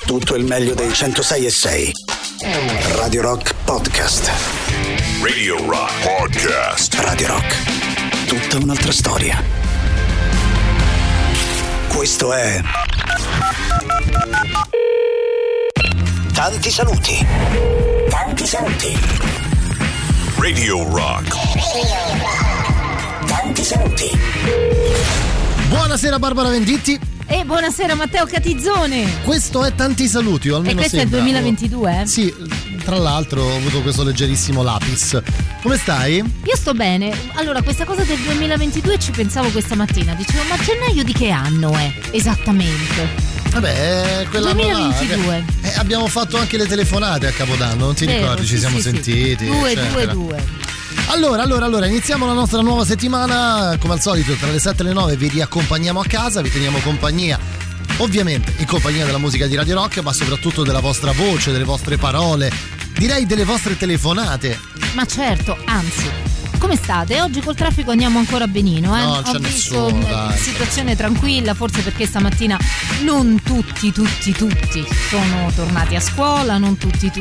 tutto il meglio dei 106.6. Radio Rock Podcast. Radio Rock Podcast. Radio Rock. Tutta un'altra storia. Questo è Tanti saluti. Tanti saluti. Radio Rock. Tanti saluti. Buonasera Barbara Venditti. E buonasera Matteo Catizzone. Questo è Tanti saluti, o almeno e questo sembra. È il 2022? Sì, tra l'altro ho avuto questo leggerissimo lapis. Come stai? Io sto bene. Allora, questa cosa del 2022 ci pensavo questa mattina. Dicevo, ma gennaio di che anno è esattamente? Vabbè, quella 2022. Abbiamo fatto anche le telefonate a Capodanno, non ti ricordi? Ci siamo sentiti. 2. Allora, iniziamo la nostra nuova settimana. Come al solito, tra le 7 e le 9 vi riaccompagniamo a casa, vi teniamo compagnia. Ovviamente in compagnia della musica di Radio Rock, ma soprattutto della vostra voce, delle vostre parole, direi delle vostre telefonate. Ma certo, anzi, come state? Oggi col traffico andiamo ancora benino, eh? No, non c'è Ho visto nessuno, dai. situazione tranquilla, forse perché stamattina non tutti sono tornati a scuola, non tutti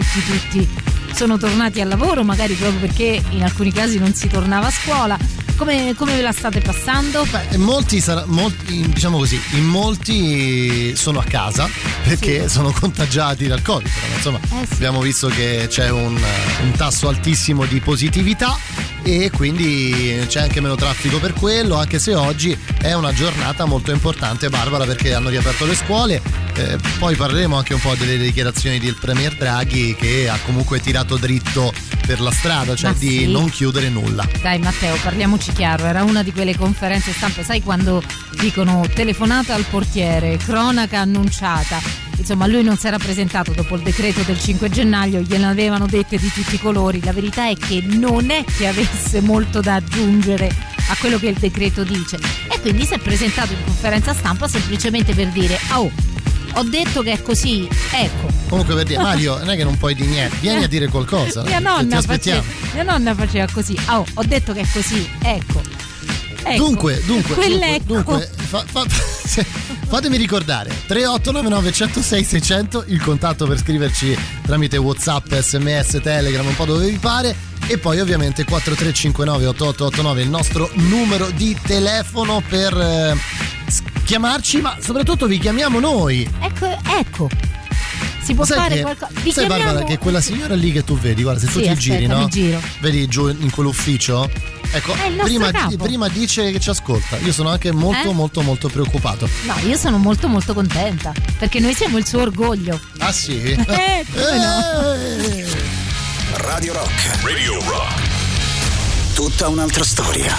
sono tornati al lavoro, magari proprio perché in alcuni casi non si tornava a scuola. Come ve la state passando? Beh, molti, diciamo così, in molti sono a casa perché sono contagiati dal Covid, però insomma sì. Abbiamo visto che c'è un tasso altissimo di positività e quindi c'è anche meno traffico per quello, anche se oggi è una giornata molto importante, Barbara, perché hanno riaperto le scuole. Poi parleremo anche un po' delle dichiarazioni del Premier Draghi, che ha comunque tirato dritto per la strada, cioè di non chiudere nulla. Dai Matteo, parliamoci chiaro, era una di quelle conferenze stampa, sai, quando dicono telefonata al portiere, cronaca annunciata. Insomma, lui non si era presentato dopo il decreto del 5 gennaio, gliene avevano dette di tutti i colori. La verità è che non è che avesse molto da aggiungere a quello che il decreto dice, e quindi si è presentato in conferenza stampa semplicemente per dire: ho detto che è così, ecco. Comunque, per dire, Mario, non è che non puoi dire niente, vieni a dire qualcosa. Mia nonna faceva così. Ho detto che è così, ecco. Dunque, Quell'ecco. fatemi ricordare 3899 106 600 il contatto per scriverci tramite WhatsApp, SMS, Telegram, un po' dove vi pare, e poi ovviamente 4359 8889 il nostro numero di telefono per chiamarci, ma soprattutto vi chiamiamo noi. Ecco. Si può fare qualcosa. Sai Barbara che quella signora lì che tu vedi, guarda, se tu ti giri, no? Mi giro. Vedi giù in quell'ufficio? Ecco, prima dice che ci ascolta. Io sono anche molto preoccupato. No, io sono molto contenta, perché noi siamo il suo orgoglio. Ah sì? Radio Rock. Radio Rock. Tutta un'altra storia.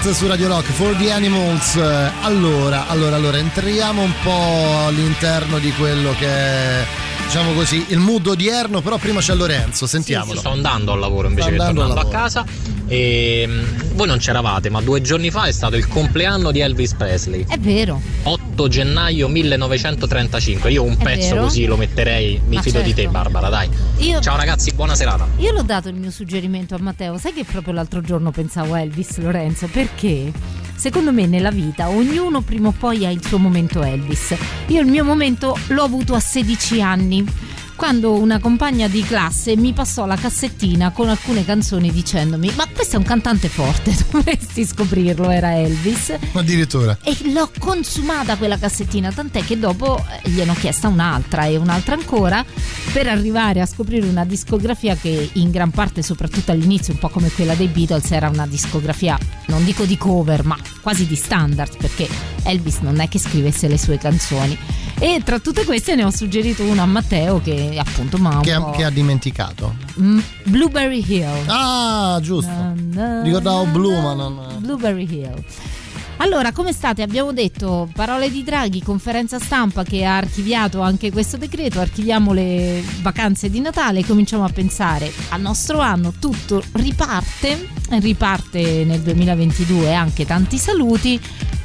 Heart su Radio Rock, For the Animals. Allora, entriamo un po' all'interno di quello che è, diciamo così, il mood odierno, però prima c'è Lorenzo, sentiamolo. Sì, sto andando al lavoro invece che tornando a casa, e voi non c'eravate, ma 2 giorni fa è stato il compleanno di Elvis Presley. È vero. 8 gennaio 1935. Io un pezzo vero? Così lo metterei, mi fido di te, Barbara, dai. Ciao ragazzi, buona serata. Io l'ho dato il mio suggerimento a Matteo. Sai che proprio l'altro giorno pensavo a Elvis, Lorenzo? Perché secondo me nella vita ognuno prima o poi ha il suo momento Elvis. Io il mio momento l'ho avuto a 16 anni, quando una compagna di classe mi passò la cassettina con alcune canzoni dicendomi: ma questo è un cantante forte, dovresti scoprirlo, era Elvis. Addirittura. E l'ho consumata quella cassettina, tant'è che dopo gliene ho chiesta un'altra e un'altra ancora, per arrivare a scoprire una discografia che in gran parte, soprattutto all'inizio, un po' come quella dei Beatles, era una discografia, non dico di cover, ma quasi di standard, perché Elvis non è che scrivesse le sue canzoni. E tra tutte queste ne ho suggerito una a Matteo che appunto che ha dimenticato. Blueberry Hill. Ah, giusto. Ricordavo Blue, ma non Blueberry Hill. Allora, come state? Abbiamo detto parole di Draghi, conferenza stampa che ha archiviato anche questo decreto, archiviamo le vacanze di Natale e cominciamo a pensare al nostro anno. Tutto riparte nel 2022, anche tanti saluti,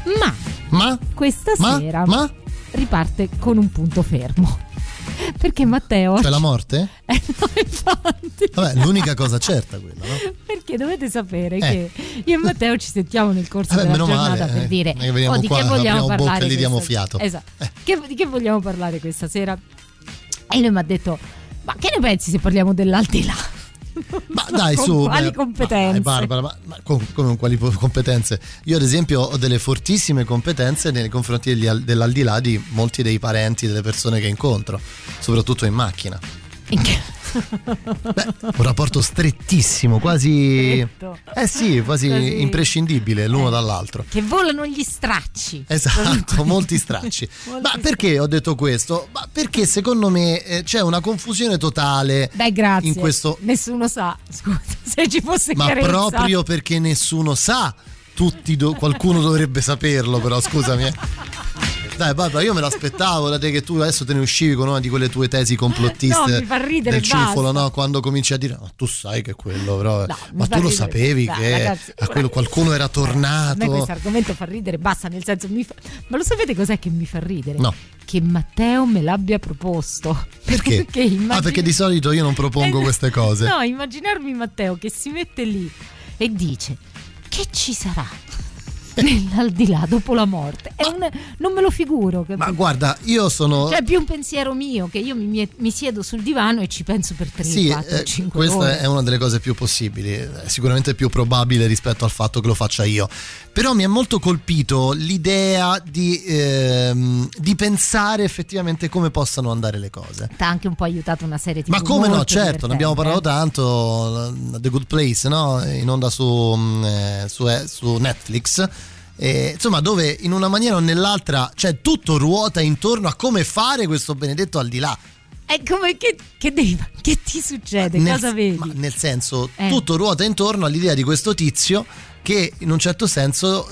ma questa sera riparte con un punto fermo. Perché Matteo... C'è la morte? No, infatti. Vabbè, l'unica cosa certa quella, no? Perché dovete sapere che io e Matteo ci sentiamo nel corso della meno giornata male, per dire di che vogliamo parlare. E gli diamo fiato. Esatto. Di che vogliamo parlare questa sera? E lui mi ha detto: ma che ne pensi se parliamo dell'aldilà? Ma dai, con quali competenze? Barbara, ma come quali competenze? Io ad esempio ho delle fortissime competenze nei confronti dell'aldilà di molti dei parenti delle persone che incontro, soprattutto in macchina. Un rapporto strettissimo, quasi quasi imprescindibile l'uno dall'altro. Che volano gli stracci. Esatto, molti stracci. Ma perché ho detto questo? Ma perché secondo me c'è una confusione totale. Beh, grazie. In questo... Nessuno sa, scusa, se ci fosse ma chiarezza. proprio perché nessuno sa, qualcuno dovrebbe saperlo, però scusami. Dai Barbara, io me l'aspettavo da te che tu adesso te ne uscivi con una di quelle tue tesi complottiste. No, mi fa ridere, del ciuffolo, no? Quando cominci a dire tu sai che quello, però ma tu lo sapevi che ragazzi, a quello qualcuno era tornato. A me questo argomento fa ridere, basta, nel senso ma lo sapete cos'è che mi fa ridere? No. Che Matteo me l'abbia proposto. Perché? Perché di solito io non propongo queste cose. No, immaginarmi Matteo che si mette lì e dice: che ci sarà nell'aldilà dopo la morte? Non me lo figuro, capito? Ma guarda, io sono... Cioè, è più un pensiero mio, che io mi siedo sul divano e ci penso per 3, 4, 5 questa ore. è una delle cose più possibili, è sicuramente più probabile rispetto al fatto che lo faccia io. Però mi ha molto colpito l'idea di pensare effettivamente come possano andare le cose. T'ha anche un po' aiutato una serie TV. Ma come no, certo, divertente. Ne abbiamo parlato tanto, The Good Place, no? In onda su Netflix. Insomma, dove in una maniera o nell'altra, cioè, tutto ruota intorno a come fare questo benedetto al di là. È come che ti succede? Cosa vedi? Ma nel senso, tutto ruota intorno all'idea di questo tizio che in un certo senso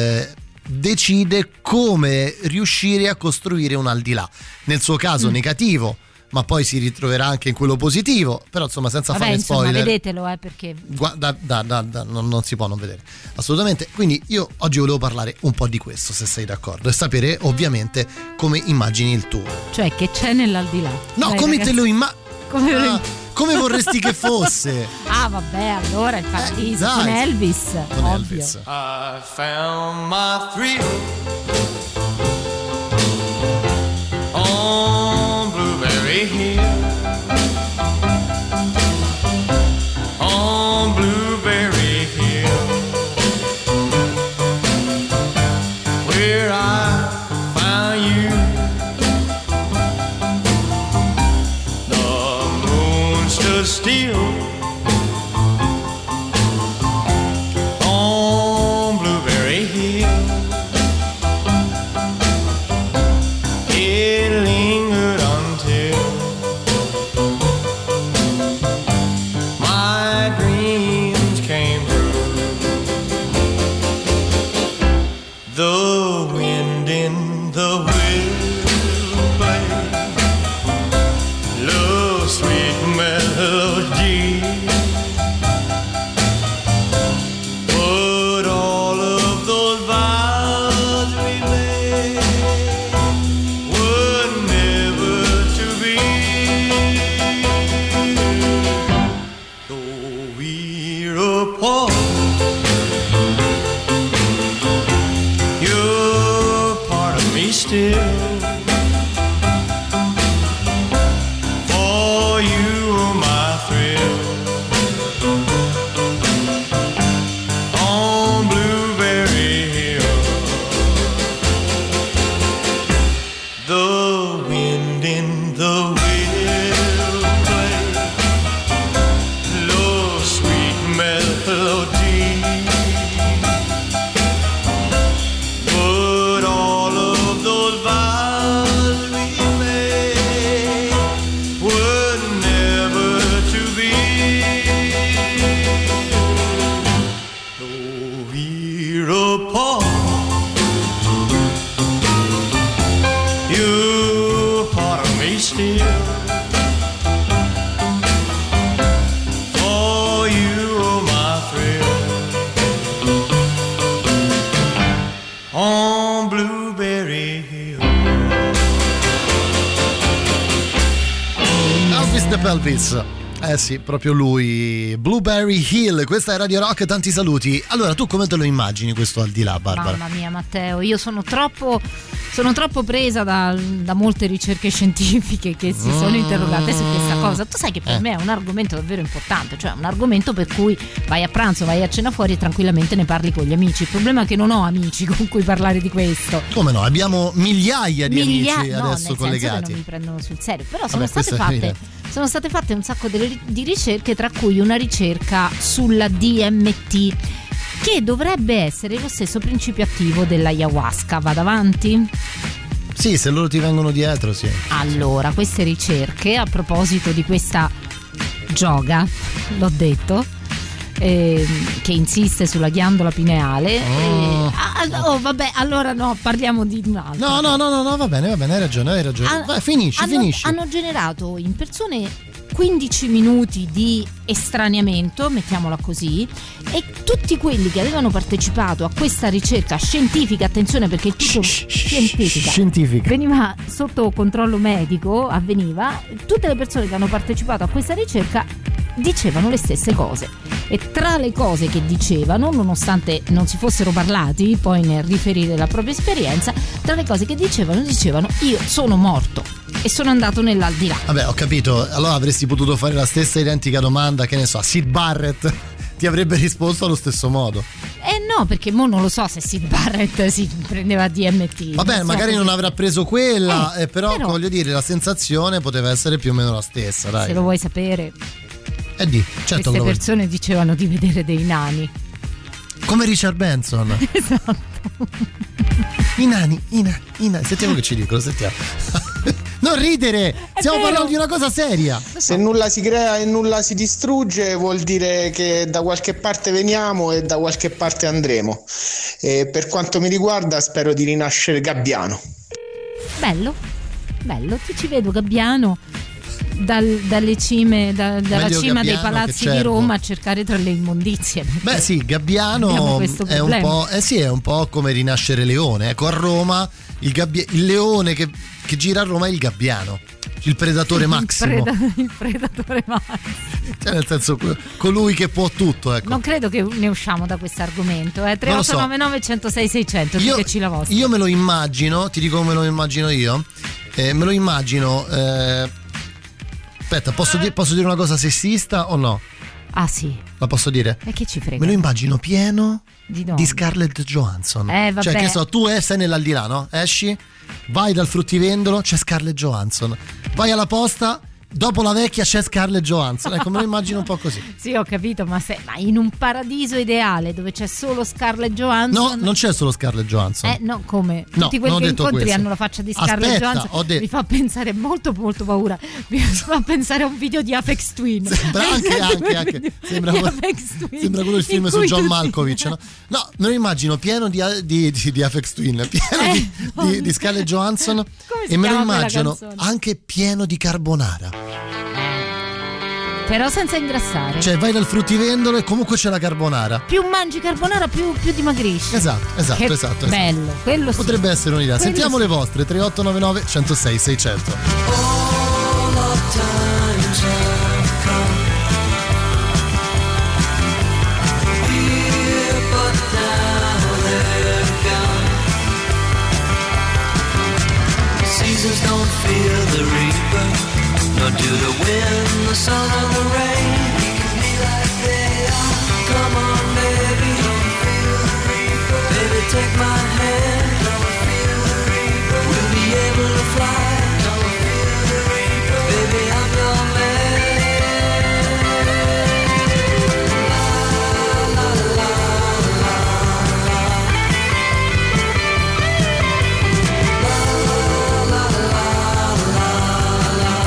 decide come riuscire a costruire un al di là. Nel suo caso negativo, ma poi si ritroverà anche in quello positivo, però insomma senza fare spoiler. Vedetelo, perché non si può non vedere assolutamente. Quindi io oggi volevo parlare un po' di questo, se sei d'accordo, e sapere ovviamente come immagini il tuo. Cioè, che c'è nell'aldilà? No, come ragazzi, te lo come vorresti che fosse? Vabbè, allora il paradiso con Elvis. Con Elvis. I found my thrill on Blueberry Hill, on Blueberry Hill, where I found you. The moon stood still on Blueberry Hill. It lingered until my dreams came true. The wind in the willow play, low sweet melody. But all of those vows we made were never to be. Though we're apart, still, for you are my thrill. On Blueberry Hill, the wind in the willow play, low sweet melody. Elvis, sì, proprio lui, Blueberry Hill. Questa è Radio Rock, tanti saluti. Allora, tu come te lo immagini questo al di là, Barbara? Mamma mia, Matteo, io sono troppo presa da molte ricerche scientifiche che si sono interrogate su questa cosa. Tu sai che per me è un argomento davvero importante, cioè un argomento per cui vai a pranzo, vai a cena fuori e tranquillamente ne parli con gli amici. Il problema è che non ho amici con cui parlare di questo. Come no? Abbiamo migliaia di amici no, adesso collegati. Non mi prendono sul serio, però sono state fatte un sacco di ricerche, tra cui una ricerca sulla DMT, che dovrebbe essere lo stesso principio attivo dell'ayahuasca. Vado avanti? Sì, se loro ti vengono dietro, sì. Allora, queste ricerche, a proposito di questa gioga, l'ho detto, che insiste sulla ghiandola pineale. Vabbè, allora no, parliamo di un altro. No, va bene, hai ragione. Vai, finisci. Hanno generato in persone 15 minuti di estraniamento, mettiamola così, e tutti quelli che avevano partecipato a questa ricerca scientifica, attenzione perché il titolo scientifica veniva sotto controllo medico, avveniva, tutte le persone che hanno partecipato a questa ricerca dicevano le stesse cose, e tra le cose che dicevano, nonostante non si fossero parlati poi nel riferire la propria esperienza, tra le cose che dicevano io sono morto e sono andato nell'aldilà. Vabbè, ho capito, allora avresti potuto fare la stessa identica domanda, che ne so, a Sid Barrett ti avrebbe risposto allo stesso modo. No, perché mo non lo so se Sid Barrett si prendeva DMT. Vabbè, magari non avrà preso quella, però voglio dire, la sensazione poteva essere più o meno la stessa, dai. Se lo vuoi sapere. Certo. Queste persone dicevano di vedere dei nani. Come Richard Benson. Esatto. I nani. Sentiamo che ci dicono, sentiamo. Non ridere, stiamo parlando di una cosa seria. Se nulla si crea e nulla si distrugge, vuol dire che da qualche parte veniamo e da qualche parte andremo. E per quanto mi riguarda, spero di rinascere gabbiano. Bello, ti ci vedo gabbiano. Dalle cime, dalla cima dei palazzi di Roma a cercare tra le immondizie. Beh sì, Gabbiano è un po' come rinascere leone. Ecco, a Roma il leone che gira a Roma è il gabbiano, il predatore massimo. Il predatore massimo. Cioè, nel senso, colui che può tutto, ecco. Non credo che ne usciamo da questo argomento. 3899 106 600, diteci la vostra. Io me lo immagino, ti dico come lo immagino io. Me lo immagino. Aspetta, posso dire una cosa sessista o no? Ah sì. La posso dire? E che ci frega? Me lo immagino pieno di Scarlett Johansson. Vabbè. Cioè, che so, tu sei nell'aldilà, no? Esci, vai dal fruttivendolo, c'è Scarlett Johansson. Vai alla posta, dopo la vecchia c'è Scarlett Johansson, ecco, me lo immagino un po' così. Sì, ho capito, ma in un paradiso ideale dove c'è solo Scarlett Johansson. No, non c'è solo Scarlett Johansson. No, come? No, tutti quelli che incontri questo. hanno la faccia di Scarlett Johansson. Mi fa pensare molto molto paura. Mi fa pensare a un video di Aphex Twin. Sembra anche sembra quello il film su John Malkovich, no? No, me lo immagino pieno di Aphex Twin, pieno di Scarlett Johansson, e me lo immagino anche pieno di carbonara. Però senza ingrassare. Cioè vai dal fruttivendolo e comunque c'è la carbonara. Più mangi carbonara più dimagrisci. Esatto. Bello, quello sì. Potrebbe essere un'idea. Sentiamo le vostre. 3899 106 600. Seasons don't fear the reaper, nor do the wind, the sun, or the rain. We can be like they are. Come on, baby, don't feel the reaper. Baby, take my hand, don't feel the reaper. We'll be able to fly, don't feel the reaper. Baby, I'm your man. La la la la la. La la la la la.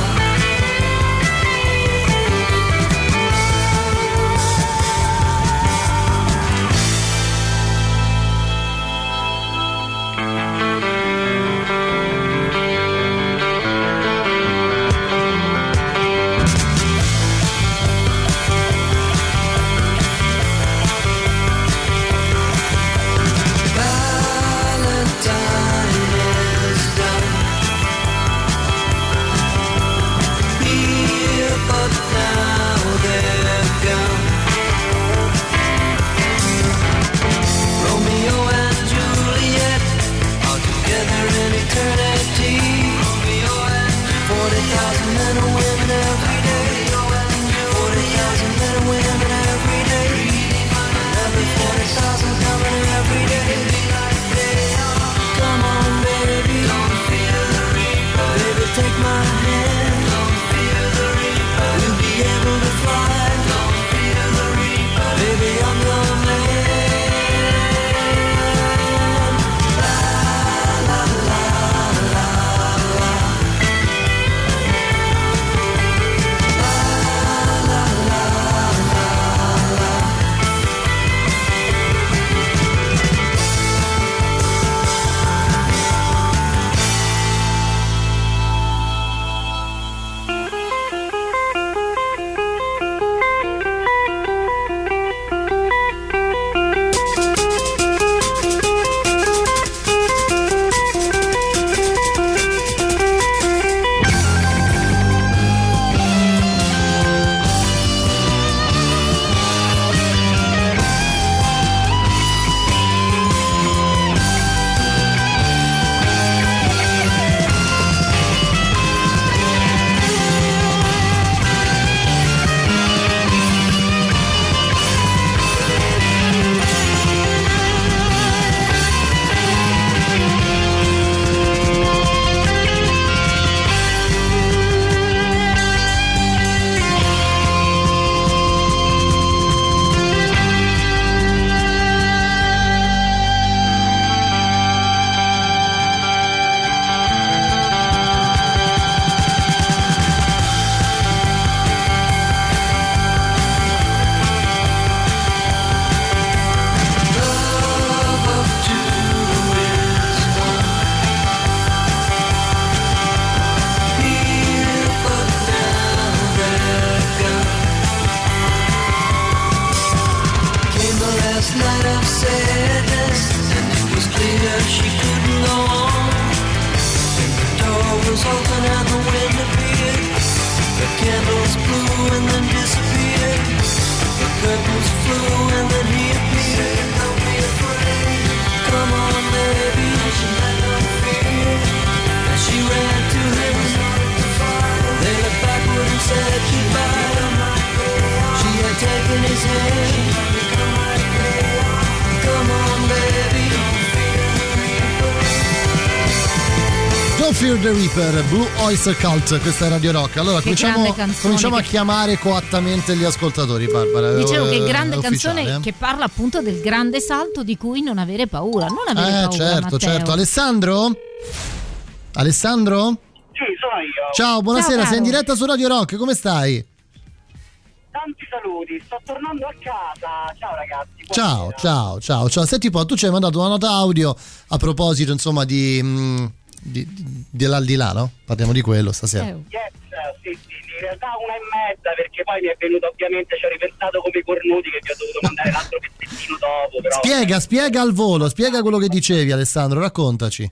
Don't Fear the Reaper, Blue Oyster Cult, questa è Radio Rock. Allora cominciamo a chiamare coattamente gli ascoltatori, Barbara. Dicevo che grande ufficiale, canzone che parla appunto del grande salto di cui non avere paura. Non avere paura, certo. Alessandro? Alessandro? Sì, sono io. Ciao, buonasera, sei in diretta su Radio Rock, come stai? Tanti saluti, sto tornando a casa. Ciao ragazzi. Ciao. Senti un po', tu ci hai mandato una nota audio a proposito, insomma, dell'aldilà, no? Parliamo di quello stasera. Yes, sì, in realtà 1:30, perché poi mi è venuto, ovviamente ci ho ripensato come i cornuti che vi ho dovuto mandare l'altro pezzettino dopo. Però... Spiega al volo, spiega quello che dicevi, Alessandro, raccontaci.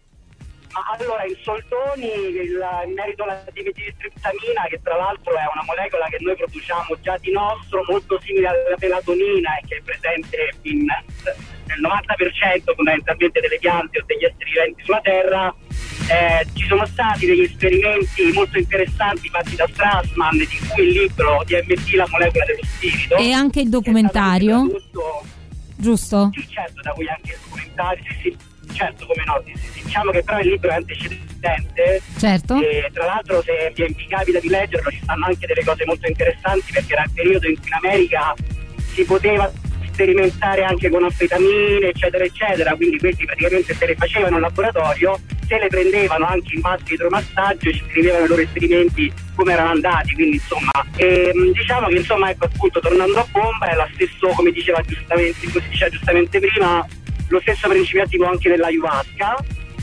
Ma allora, in soldoni, in merito alla dimetilotriptamina, che tra l'altro è una molecola che noi produciamo già di nostro, molto simile alla melatonina e che è presente nel 90% fondamentalmente delle piante o degli esseri viventi sulla Terra, ci sono stati degli esperimenti molto interessanti fatti da Strassman, di cui il libro DMT, la molecola dello spirito. E anche il documentario, giusto? Sì, certo, da cui anche il documentario, sì. Certo, come no, diciamo che però il libro è antecedente, certo. E tra l'altro, se vi capita di leggerlo, ci stanno anche delle cose molto interessanti, perché era il periodo in cui in America si poteva sperimentare anche con anfetamine, eccetera eccetera, quindi questi praticamente se le facevano in laboratorio, se le prendevano anche in base di idromassaggio, ci scrivevano i loro esperimenti come erano andati, quindi insomma diciamo che insomma, ecco, appunto, tornando a bomba, è lo stesso, come si diceva giustamente prima, lo stesso principio attivo anche dell'ayahuasca,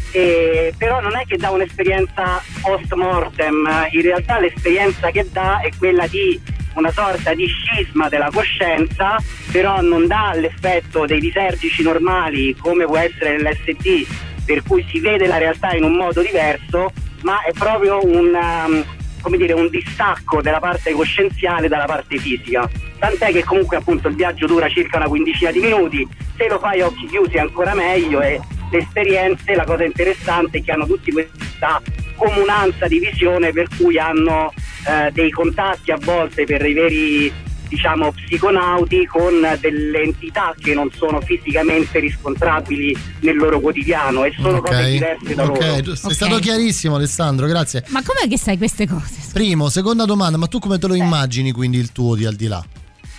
però non è che dà un'esperienza post mortem, in realtà l'esperienza che dà è quella di una sorta di scisma della coscienza, però non dà l'effetto dei disergici normali come può essere l'LSD, per cui si vede la realtà in un modo diverso, ma è proprio un distacco della parte coscienziale dalla parte fisica, tant'è che comunque appunto il viaggio dura circa una quindicina di minuti, se lo fai a occhi chiusi ancora meglio, e le esperienze, la cosa interessante è che hanno tutti questa comunanza di visione, per cui hanno dei contatti a volte per i veri, diciamo, psiconauti con delle entità che non sono fisicamente riscontrabili nel loro quotidiano e sono cose diverse da loro. Sei stato chiarissimo, Alessandro, grazie. Ma com'è che sai queste cose? Primo, seconda domanda, ma tu come te lo immagini quindi il tuo di al di là?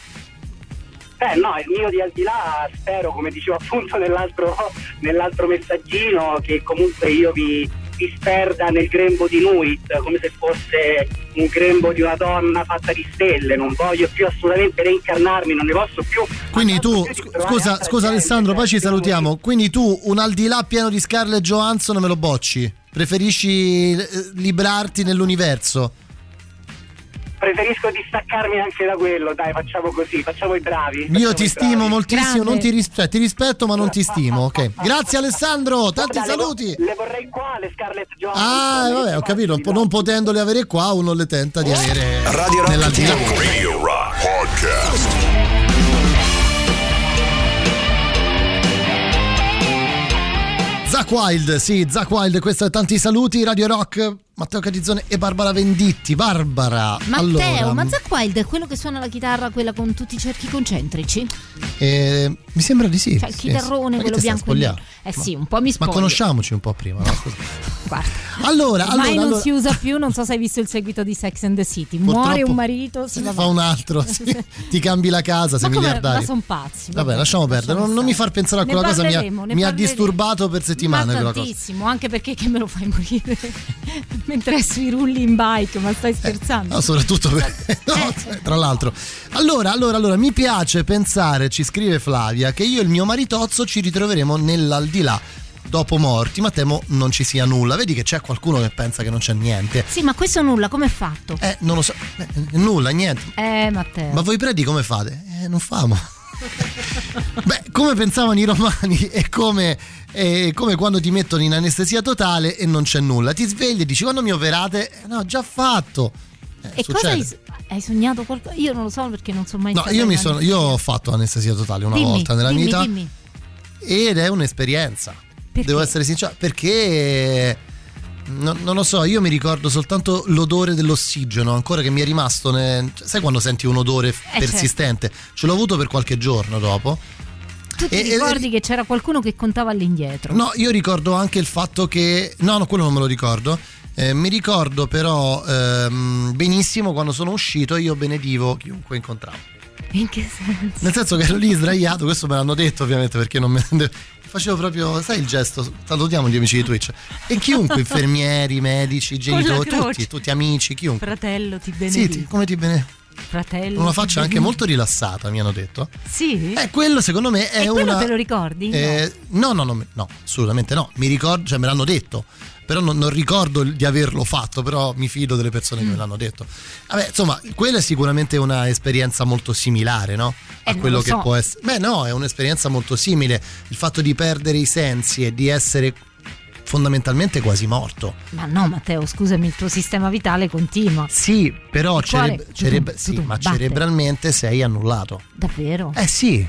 No, il mio di al di là, spero, come dicevo appunto nell'altro messaggino, che comunque io vi sperda nel grembo di Nuit, come se fosse un grembo di una donna fatta di stelle. Non voglio più assolutamente reincarnarmi, non ne posso più. Quindi tu, scusa Alessandro, poi ci salutiamo. Quindi tu un al di là pieno di Scarlett Johansson me lo bocci? Preferisci librarti nell'universo? Preferisco distaccarmi anche da quello, dai, facciamo così, facciamo i bravi. Io ti stimo moltissimo, non ti rispetto, ma non ti stimo, ok. Grazie Alessandro, tanti saluti. Le vorrei qua le Scarlett Johansson. Vabbè, ho capito, non potendole avere qua, uno le tenta di avere Radio nell'aldilà. Radio Rock Podcast. Zakk Wylde, questo è Tanti Saluti, Radio Rock, Matteo Catizzone e Barbara Venditti. Barbara, Matteo, allora, ma Zakk Wylde è quello che suona la chitarra, quella con tutti i cerchi concentrici? Mi sembra di sì. Cioè il chitarrone, quello bianco. Sì, un po' mi spoglio. Ma conosciamoci un po' prima, no? Guarda. Allora, non si usa più, non so se hai visto il seguito di Sex and the City. Muore un marito, si fa un altro, ti cambi la casa, sei miliardario. Ma sono pazzi. Vabbè, lasciamo perdere, non mi far pensare a quella cosa, mi ha disturbato per settimane quella cosa. Tantissimo, anche perché che me lo fai morire mentre sui rulli in bike, ma stai scherzando? No, soprattutto tra l'altro. Allora, mi piace pensare, ci scrive Flavia, che io e il mio maritozzo ci ritroveremo nell'aldilà dopo morti, ma temo non ci sia nulla. Vedi che c'è qualcuno che pensa che non c'è niente. Sì, ma questo nulla come è fatto? Non lo so, nulla, niente. Matteo. Ma voi preti come fate? Non famo. Beh, come pensavano i romani è come quando ti mettono in anestesia totale e non c'è nulla, ti svegli e dici quando mi operate? No, già fatto. E succede. Cosa hai sognato qualcosa? Io non lo so perché non so mai. No, io ho fatto anestesia totale una volta nella mia vita. Ed è un'esperienza. Perché? Devo essere sincero, perché non lo so, io mi ricordo soltanto l'odore dell'ossigeno, ancora che mi è rimasto sai quando senti un odore persistente? Certo. Ce l'ho avuto per qualche giorno dopo. tu ti ricordi che c'era qualcuno che contava all'indietro? No, io ricordo anche il fatto che no, quello non me lo ricordo. Mi ricordo però benissimo quando sono uscito io benedivo chiunque incontravo. In che senso? Nel senso che ero lì sdraiato, questo me l'hanno detto ovviamente perché non me facevo proprio, sai il gesto, salutiamo gli amici di Twitch, e chiunque, infermieri, medici, genitori, tutti amici, chiunque. Fratello, ti benedico. Sì, come ti benedico? Fratello. Una faccia anche molto rilassata, mi hanno detto. Sì? Quello secondo me è quello te lo ricordi? No, assolutamente no. Mi ricordo, cioè me l'hanno detto. Però non ricordo di averlo fatto, però mi fido delle persone che me l'hanno detto. Vabbè, insomma, quella è sicuramente una esperienza molto similare, no? A quello che può essere. Beh, no, è un'esperienza molto simile. Il fatto di perdere i sensi e di essere fondamentalmente quasi morto. Ma no, Matteo, scusami, il tuo sistema vitale continua. Sì, però cerebralmente sei annullato. Davvero? Sì.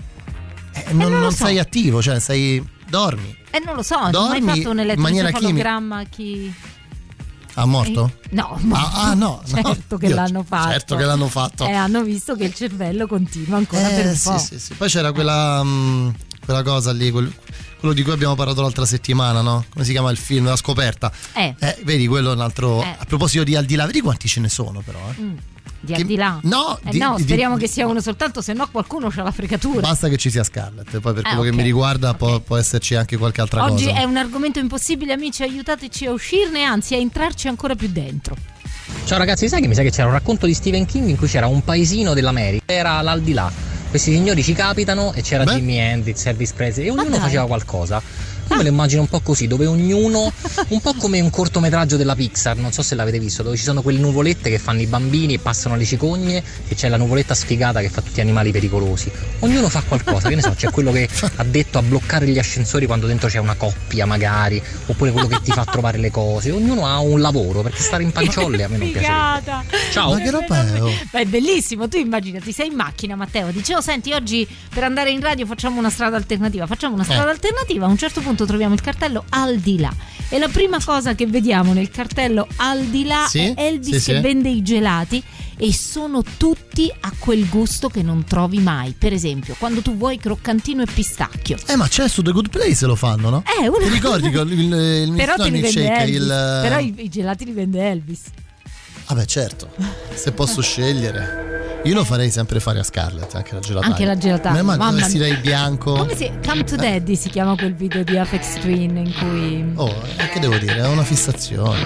Non sei attivo, cioè dormi. Non lo so, non hai mai fatto un elettroencefalogramma a chi ha morto? No, no, certo che l'hanno fatto. Certo che l'hanno fatto. Hanno visto che il cervello continua ancora per un po'. Sì. Poi c'era quella cosa lì, quello di cui abbiamo parlato l'altra settimana, no? Come si chiama il film? La scoperta. Vedi, quello è un altro. A proposito di Al di là, vedi quanti ce ne sono, però. Di Al di là? No, speriamo che sia uno soltanto, se no qualcuno c'ha la fregatura. Basta che ci sia Scarlett, poi per quello che mi riguarda può esserci anche qualche altra cosa. Oggi è un argomento impossibile, amici, aiutateci a uscirne, anzi a entrarci ancora più dentro. Ciao ragazzi, sai che mi sa che c'era un racconto di Stephen King in cui c'era un paesino dell'America, era l'aldilà. Questi signori ci capitano e c'era Jimi Hendrix, Elvis Presley e ognuno faceva qualcosa. Io me lo immagino un po' così, dove ognuno, un po' come un cortometraggio della Pixar, non so se l'avete visto, dove ci sono quelle nuvolette che fanno i bambini e passano le cicogne e c'è la nuvoletta sfigata che fa tutti gli animali pericolosi. Ognuno fa qualcosa, che ne so, c'è quello che ha detto a bloccare gli ascensori quando dentro c'è una coppia magari, oppure quello che ti fa trovare le cose. Ognuno ha un lavoro, perché stare in panciolle a me non piace. Ciao. Ma che roba è? Beh, è bellissimo, tu immaginati, sei in macchina, Matteo, dicevo, senti, oggi per andare in radio facciamo una strada alternativa, a un certo punto troviamo il cartello Al di là e la prima cosa che vediamo nel cartello Al di là è Elvis che vende i gelati e sono tutti a quel gusto che non trovi mai. Per esempio, quando tu vuoi croccantino e pistacchio. Ma c'è su The Good Place lo fanno, no? Ti ricordi che il però te li vende Elvis, però i gelati li vende Elvis. Vabbè, certo, se posso scegliere. Io lo farei sempre fare a Scarlett, anche la gelataia. Anche la gelataia. Ma vestirei bianco. Come Come to Daddy si chiama quel video di Aphex Twin in cui... che devo dire, è una fissazione.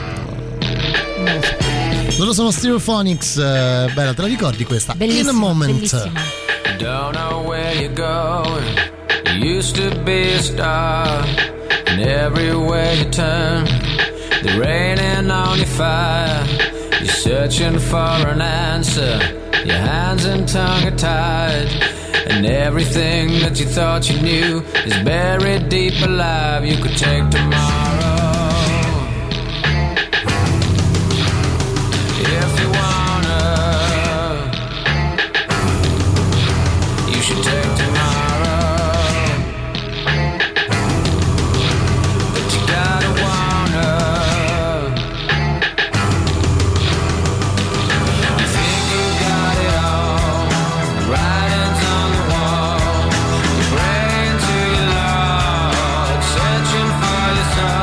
Loro sono Stereophonics. Bella, te la ricordi questa? Bellissima, In a Moment. Bellissima. Don't know where you're going. You used to be a star. And everywhere you turn, the raining on your fire. You're searching for an answer. Your hands and tongue are tied. And everything that you thought you knew is buried deep alive. You could take tomorrow if you wanna. You should take tomorrow, but you gotta wanna. You think you got it all, the writing's on the wall. You're praying to your Lord, searching for your soul.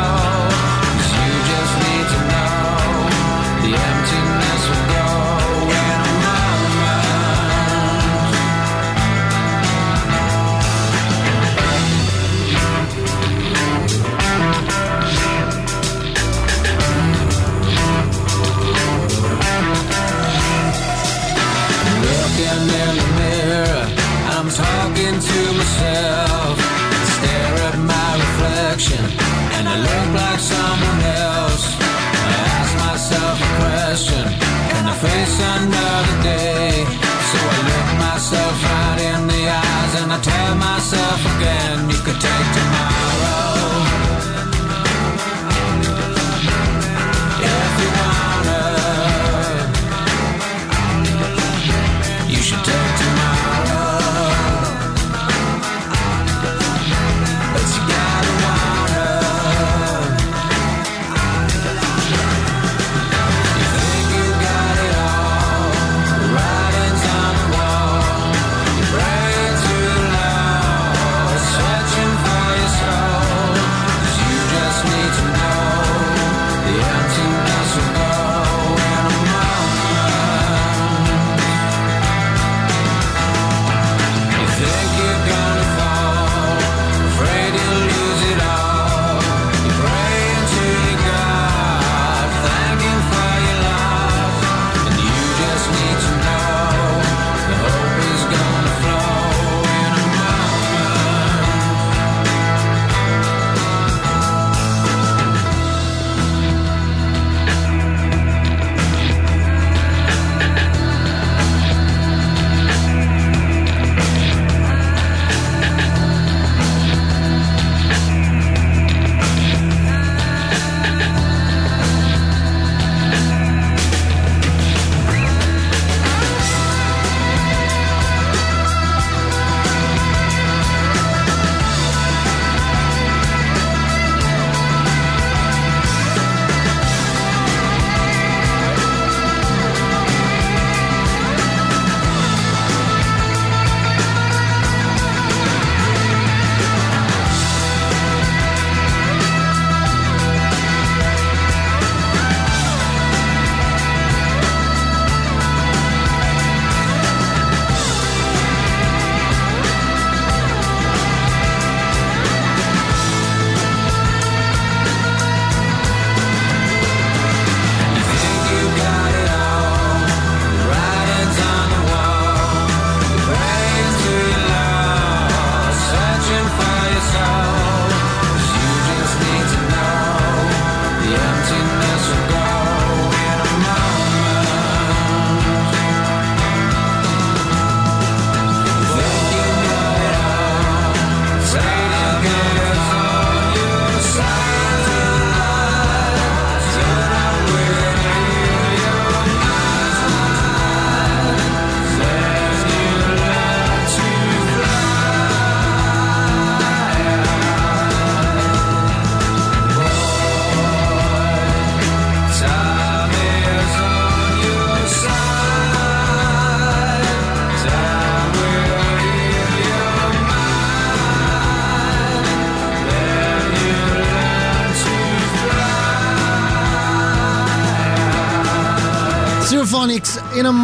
Stereophonics, in a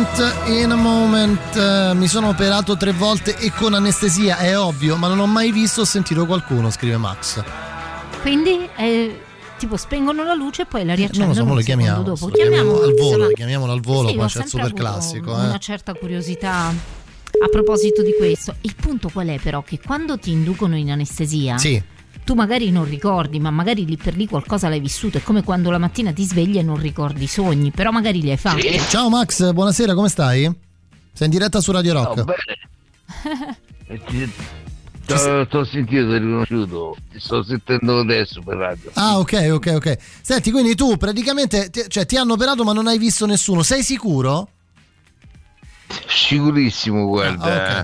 moment. Mi sono operato 3 volte e con anestesia, è ovvio, ma non ho mai visto o sentito qualcuno, scrive Max. Quindi tipo spengono la luce e poi la riaccendono. Non lo so, lo chiamiamo dopo. Chiamiamolo al volo, sì, poi c'è il super classico. Una certa curiosità a proposito di questo. Il punto qual è però? Che quando ti inducono in anestesia, sì, tu magari non ricordi, ma magari lì per lì qualcosa l'hai vissuto. È come quando la mattina ti svegli e non ricordi i sogni, però magari li hai fatti. Ciao Max, buonasera, come stai? Sei in diretta su Radio Rock. Bene. T'ho sentito, ti ho riconosciuto, ti sto sentendo adesso per radio. Ah, ok. Senti, quindi tu praticamente ti hanno operato ma non hai visto nessuno, sei sicuro? Sicurissimo, guarda.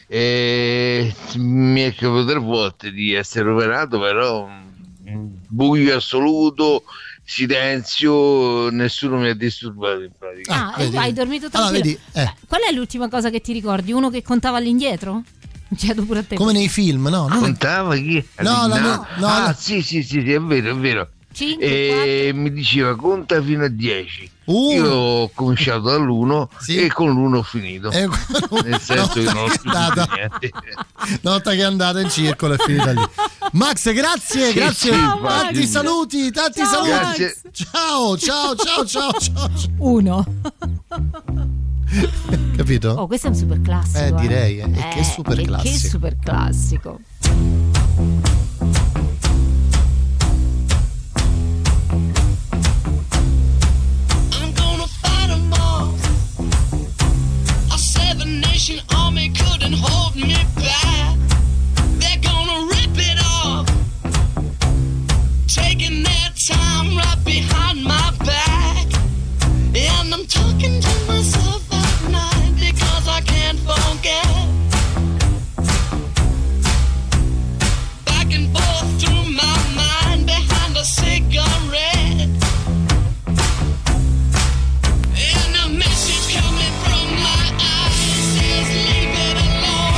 Mi è capitato 3 volte di essere operato, però buio assoluto, silenzio, nessuno mi ha disturbato in pratica. Hai dormito tranquillo. Qual è l'ultima cosa che ti ricordi? Uno che contava all'indietro? Pure a te. Come nei film, no? Contava chi? No. Sì, è vero. 5, e 4. Mi diceva conta fino a 10. Io ho cominciato dall'1 e con l'1 ho finito. Nel senso che non ho più niente. Nota che è andata in circolo e finita lì. Max, grazie. Ciao, tanti saluti. Grazie. Ciao. 1. Capito? Oh, questo è un super classico. Direi. Che super classico. Che super classico. Army couldn't hold me back. They're gonna rip it off, taking their time right behind my back. And I'm talking to myself at night because I can't forget. Back and forth through my mind behind a cigarette. And a message coming from my eyes says leave it alone.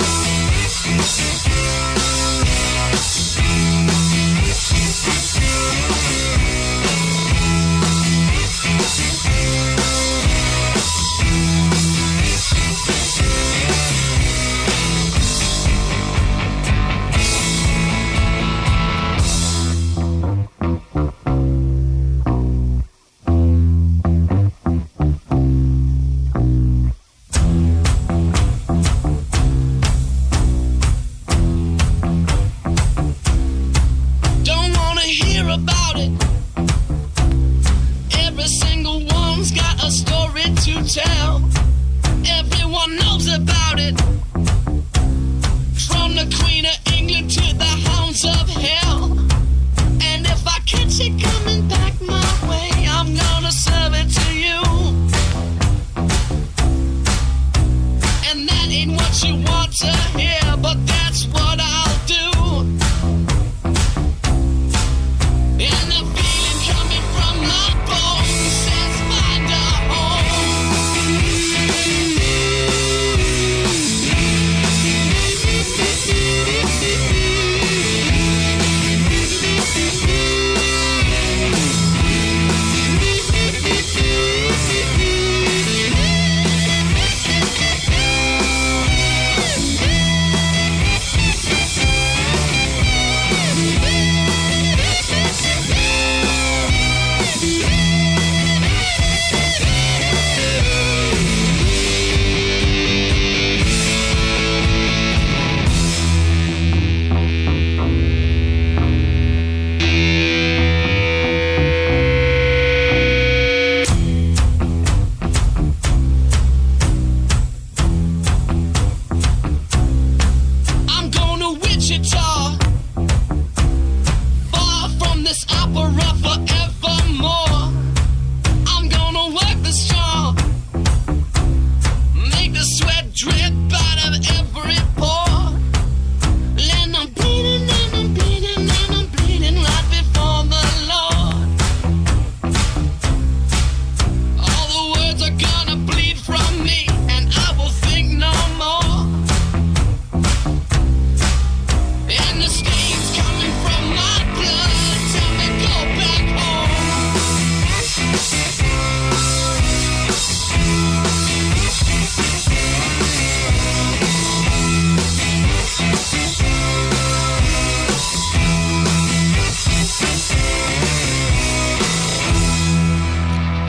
Don't wanna hear about it. Every single one's got a story to tell. Everyone knows about it. From the Queen of England to the hounds of hell. And if I catch it coming back my way, I'm gonna serve it to you. And that ain't what you want to hear, but that's what I'll do. And the feeling coming from my bones says find a home.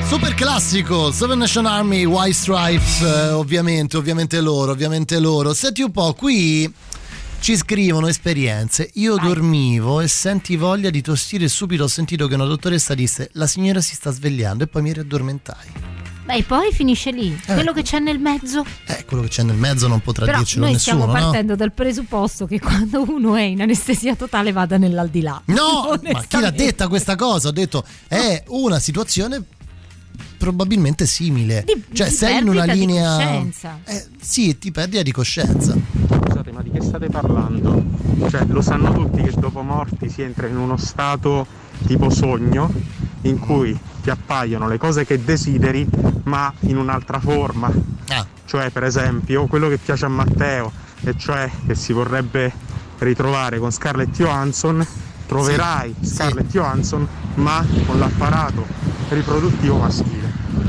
Super classico, Seven Nation Army, White Stripes, ovviamente loro. Senti un po', qui ci scrivono esperienze. Io dormivo e senti voglia di tossire e subito ho sentito che una dottoressa disse la signora si sta svegliando e poi mi riaddormentai. Beh, poi finisce lì. Quello che c'è nel mezzo? Quello che c'è nel mezzo non potrà però dircelo noi nessuno, stiamo partendo dal presupposto che quando uno è in anestesia totale vada nell'aldilà. No, ma chi l'ha detta questa cosa? Ho detto è una situazione probabilmente simile. Cioè sei in una linea di coscienza. Sì, ti perdi di coscienza. Scusate, ma di che state parlando? Cioè, lo sanno tutti che dopo morti si entra in uno stato tipo sogno in cui ti appaiono le cose che desideri ma in un'altra forma. Cioè, per esempio, quello che piace a Matteo, e cioè che si vorrebbe ritrovare con Scarlett Johansson, troverai Scarlett Johansson ma con l'apparato riproduttivo maschile.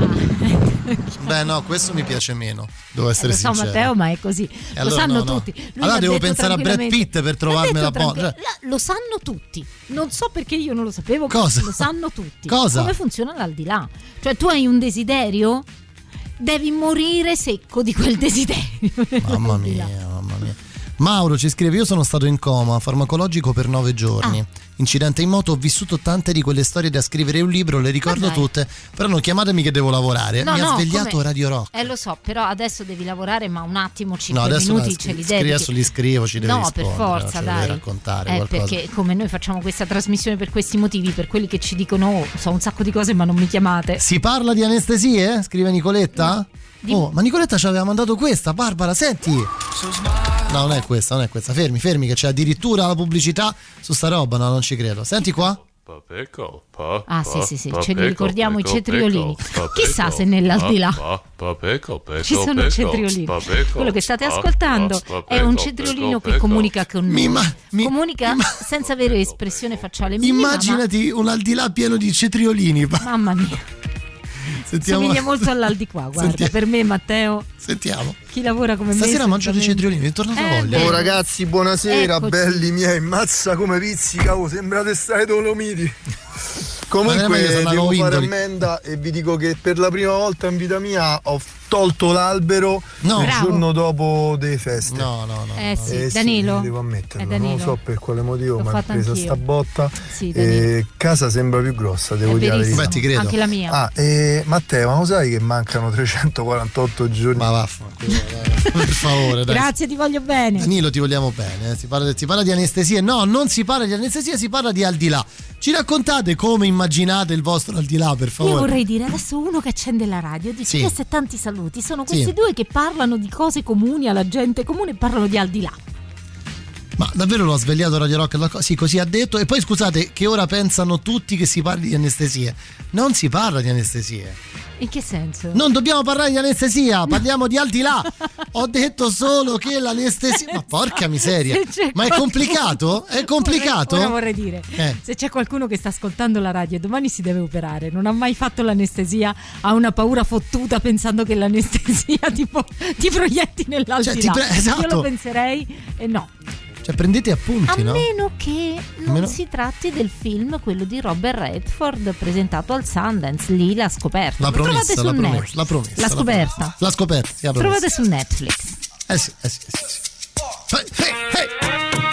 Beh, no, questo mi piace meno, devo essere sincero. Lo so, Matteo, ma è così. Lo sanno tutti. Lui allora devo pensare a Brad Pitt per trovarmela buona. Lo sanno tutti. Non so perché io non lo sapevo. Cosa? Lo sanno tutti. Cosa? Come funziona l'aldilà? Cioè, tu hai un desiderio, devi morire secco di quel desiderio. Mamma mia. Mauro ci scrive: io sono stato in coma farmacologico per 9 giorni. Incidente in moto, ho vissuto tante di quelle storie da scrivere un libro, le ricordo tutte, però non chiamatemi che devo lavorare. Mi ha svegliato Radio Rock. Lo so, però adesso devi lavorare, ma un attimo, 5 adesso minuti ce li dedichi. Adesso li scrivo, ci devi rispondere. No, per forza, dai. Devi raccontare qualcosa. Perché come noi facciamo questa trasmissione per questi motivi, per quelli che ci dicono so un sacco di cose ma non mi chiamate. Si parla di anestesie? Scrive Nicoletta? Ma Nicoletta ci aveva mandato questa, Barbara, senti. No, non è questa. Fermi, che c'è addirittura la pubblicità su sta roba, no, non ci credo. Senti qua. Sì, ce li ricordiamo i cetriolini. Chissà se nell'aldilà ci sono cetriolini. Quello che state ascoltando è un cetriolino che comunica con noi. Comunica senza avere espressione facciale minima. Immaginati un aldilà pieno di cetriolini. Mamma mia. Somiglia molto all'aldiquà, guarda. Per me, Matteo. Sentiamo. Chi lavora come me stasera mangio dei cetriolini, mi è tornata voglia. Oh ragazzi, buonasera, belli miei, mazza come pizzica, sembrate stare Dolomiti. Comunque devo fare ammenda e vi dico che per la prima volta in vita mia ho tolto l'albero il giorno dopo delle feste. No. Danilo. Devo ammetterlo, non lo so per quale motivo, ma ho preso sta botta. Sì, e casa sembra più grossa, devo dire la verità. Beh, ti credo. Anche la mia. Matteo, ma lo sai che mancano 348 giorni? Ma vaffanculo, per favore, dai. Grazie, ti voglio bene. Danilo, ti vogliamo bene. Si parla di anestesie. No, non si parla di anestesia, si parla di aldilà. Ci raccontate come immaginate il vostro aldilà, per favore? Io vorrei dire adesso uno che accende la radio dice questi tanti saluti. Sono questi due che parlano di cose comuni alla gente comune e parlano di aldilà. Ma davvero lo ha svegliato Radio Rock? Sì, così ha detto. E poi scusate, che ora pensano tutti che si parli di anestesie. Non si parla di anestesie. In che senso? Non dobbiamo parlare di anestesia, parliamo di aldilà. Ho detto solo che l'anestesia. Ma porca miseria! Ma è complicato? È complicato? Ora vorrei dire, se c'è qualcuno che sta ascoltando la radio e domani si deve operare, non ha mai fatto l'anestesia, ha una paura fottuta pensando che l'anestesia ti proietti nell'aldilà. Esatto. Io lo penserei e no. Prendete appunti, a meno che non si tratti del film, quello di Robert Redford presentato al Sundance, lì la scoperta. La promessa, trovate su Netflix. La scoperta. La scoperta, sì, trovate su Netflix. Sì. Hey.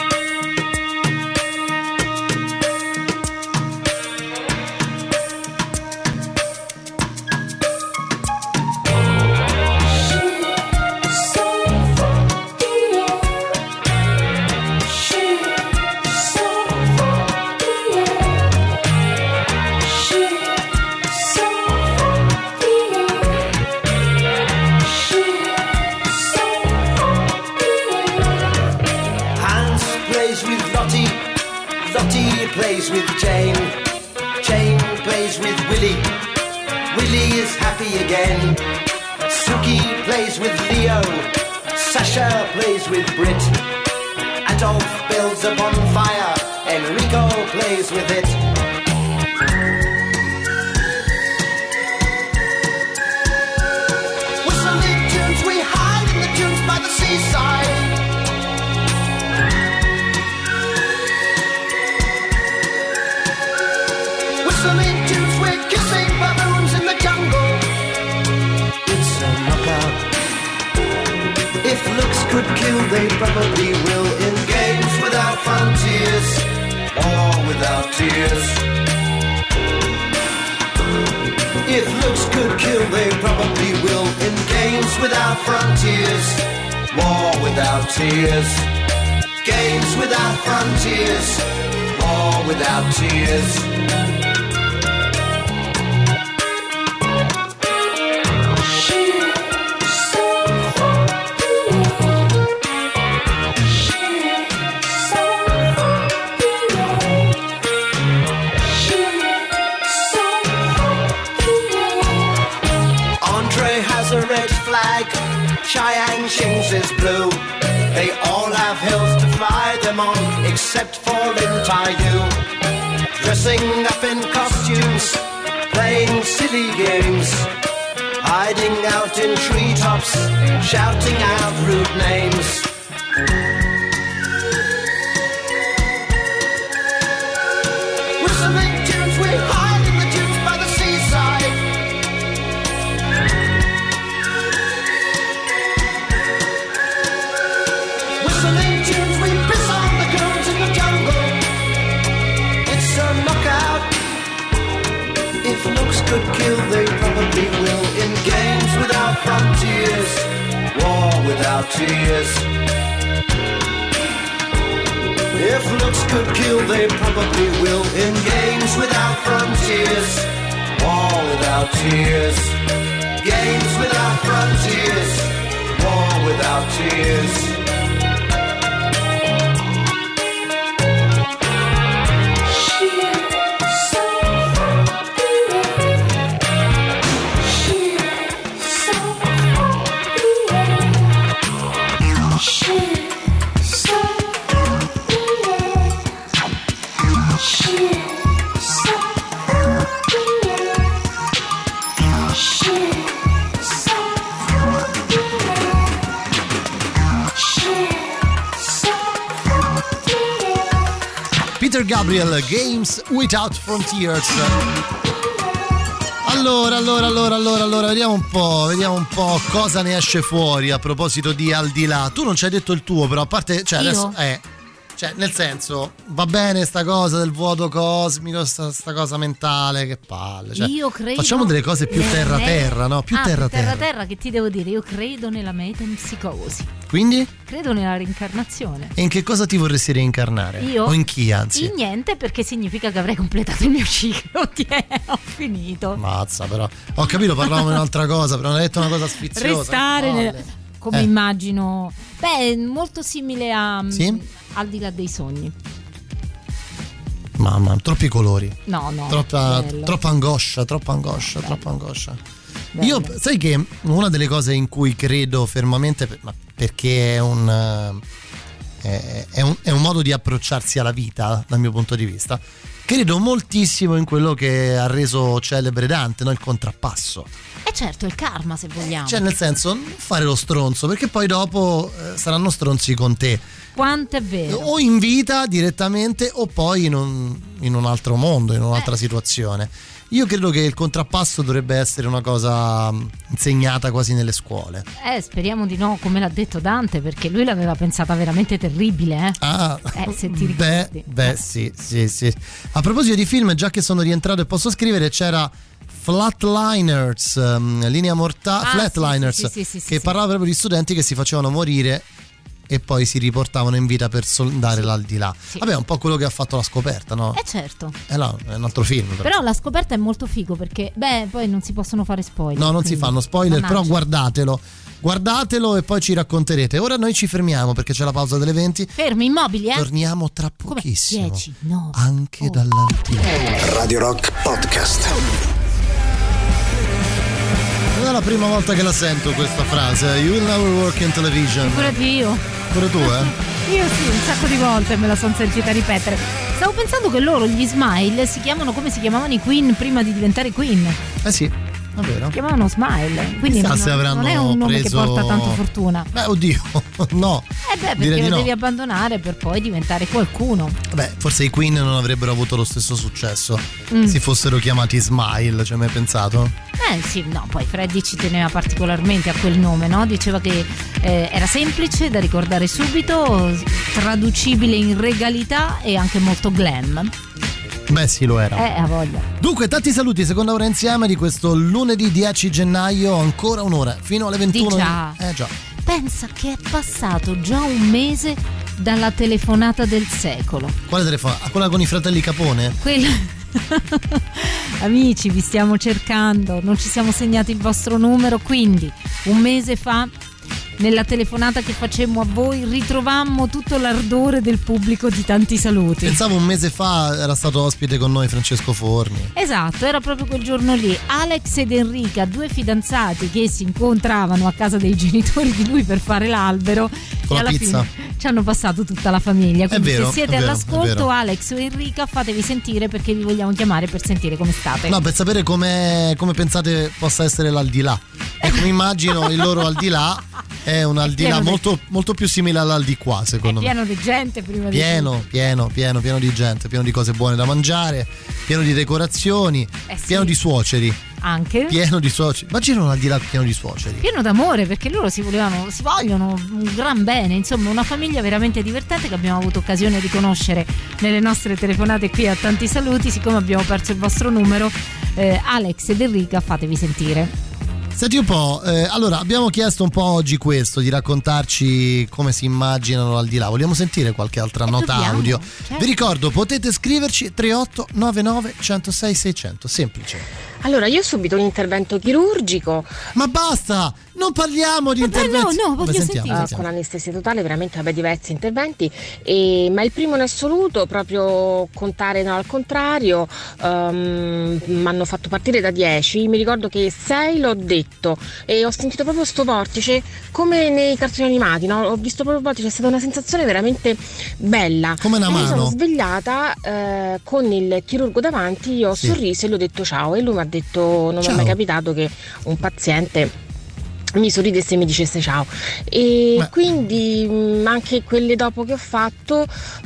Plays with Jane, Jane plays with Willie, Willie is happy again. Suki plays with Leo, Sasha plays with Brit. Adolf builds a bonfire, Enrico plays with it. Whistling tunes, we hide in the dunes by the seaside. Whistling tunes, we're kissing baboons in the jungle. kill, they probably will. In games without frontiers, war without tears. If looks could kill, they probably will. In games without frontiers, war without tears. Games without frontiers, war without tears. Chiang-Shing's is blue. They all have hills to fly them on, except for Lin Tai-yu. Dressing up in costumes, playing silly games, hiding out in treetops, shouting out rude names. Whistling tunes, we hide in the dunes by the seaside. Whistling tunes, we piss on the goons in the jungle. It's a knockout. If looks could kill, they probably will. In games without frontiers, war without tears. If looks could kill, they probably will. In games without frontiers, war without tears. Games without frontiers, war without tears. Peter Gabriel, Games Without Frontiers. Allora, vediamo un po' cosa ne esce fuori a proposito di Al di là. Tu non ci hai detto il tuo, però a parte, cioè adesso cioè nel senso, va bene sta cosa del vuoto cosmico, sta cosa mentale, che palle, cioè, io credo, facciamo delle cose più terra, no? Più terra, che ti devo dire, io credo nella metempsicosi. Quindi? Credo nella reincarnazione. E in che cosa ti vorresti reincarnare? Io? O in chi, anzi? In niente, perché significa che avrei completato il mio ciclo. Ho finito. Mazza, però. Ho capito, parlavamo di un'altra cosa, però non hai detto una cosa sfiziosa. Restare come immagino. Beh, molto simile a sì? Al di là dei sogni. Mamma, troppi colori. No. Troppa angoscia. Bello. Io, sai che una delle cose in cui credo fermamente, perché è un modo di approcciarsi alla vita dal mio punto di vista, credo moltissimo in quello che ha reso celebre Dante, no? Il contrappasso. E certo, il karma, se vogliamo. Cioè, nel senso, non fare lo stronzo, perché poi dopo saranno stronzi con te. Quanto è vero. O in vita direttamente, o poi in un altro mondo, in un'altra situazione. Io credo che il contrappasso dovrebbe essere una cosa insegnata quasi nelle scuole. Speriamo di no, come l'ha detto Dante, perché lui l'aveva pensata veramente terribile, se ti ricordi. Sì. A proposito di film, già che sono rientrato e posso scrivere, c'era Flatliners, linea mortale, Flatliners, che parlava proprio di studenti che si facevano morire e poi si riportavano in vita per sondare l'aldilà. Vabbè, è un po' quello che ha fatto La Scoperta, no? Certo. No, è un altro film. Però La Scoperta è molto figo, perché poi non si possono fare spoiler. No, non si fanno spoiler, però guardatelo e poi ci racconterete. Ora noi ci fermiamo perché c'è la pausa delle 20. Fermi, immobili, Torniamo tra pochissimo. 10, 9, anche dall'aldilà. Radio Rock Podcast. Non è la prima volta che la sento questa frase. You will never work in television. Pure io. Pure tu, Io sì, un sacco di volte me la sono sentita ripetere. Stavo pensando che loro, gli Smile, si chiamano come si chiamavano i Queen prima di diventare Queen. Sì. Davvero? Si chiamavano Smile, quindi non è un nome che porta tanto fortuna. Beh, oddio, no. Perché lo devi abbandonare per poi diventare qualcuno. Beh, forse i Queen non avrebbero avuto lo stesso successo se fossero chiamati Smile, ci hai mai pensato? Sì, no, poi Freddie ci teneva particolarmente a quel nome, no? Diceva che era semplice da ricordare subito, traducibile in regalità e anche molto glam. Beh, sì, lo era. A voglia. Dunque, tanti saluti, seconda ora insieme di questo lunedì 10 gennaio, ancora un'ora, fino alle 21. Già. Già. Pensa che è passato già un mese dalla telefonata del secolo. Quale telefonata? Quella con i fratelli Capone? Quella... Amici, vi stiamo cercando, non ci siamo segnati il vostro numero, quindi un mese fa, nella telefonata che facemmo a voi, ritrovammo tutto l'ardore del pubblico di tanti saluti. Pensavo un mese fa era stato ospite con noi Francesco Forni. Esatto, era proprio quel giorno lì. Alex ed Enrica, due fidanzati che si incontravano a casa dei genitori di lui per fare l'albero con e alla pizza. Fine ci hanno passato tutta la famiglia. Quindi vero, se siete all'ascolto, è Alex o Enrica, fatevi sentire perché vi vogliamo chiamare per sentire come state. No, per sapere come pensate possa essere l'aldilà. Ecco, mi immagino il loro aldilà è un aldilà molto, molto più simile all'aldilà, secondo me. Pieno di gente prima pieno di gente, pieno di cose buone da mangiare, pieno di decorazioni, pieno di suoceri. Anche pieno di suoceri. Immagina un aldilà pieno di suoceri. Pieno d'amore, perché loro si vogliono un gran bene. Insomma, una famiglia veramente divertente che abbiamo avuto occasione di conoscere nelle nostre telefonate qui a Tanti Saluti. Siccome abbiamo perso il vostro numero, Alex ed Enrica, fatevi sentire. Senti un po', allora abbiamo chiesto un po' oggi questo, di raccontarci come si immaginano l'aldilà. Vogliamo sentire qualche altra nota audio? Certo. Vi ricordo, potete scriverci 3899 106 600, semplice. Allora, io ho subito un intervento chirurgico. Ma basta! Non parliamo di interventi. No, voglio sentire. Con anestesia totale, veramente diversi interventi, ma il primo in assoluto, proprio contare al contrario, mi hanno fatto partire da 10, mi ricordo che 6 l'ho detto e ho sentito proprio sto vortice come nei cartoni animati, no? Ho visto proprio il vortice, è stata una sensazione veramente bella. Come una mano. Mi sono svegliata con il chirurgo davanti, io ho sorriso e gli ho detto ciao e lui mi ha detto non mi è mai capitato che un paziente mi sorridesse e mi dicesse ciao, e quindi anche quelle dopo che ho fatto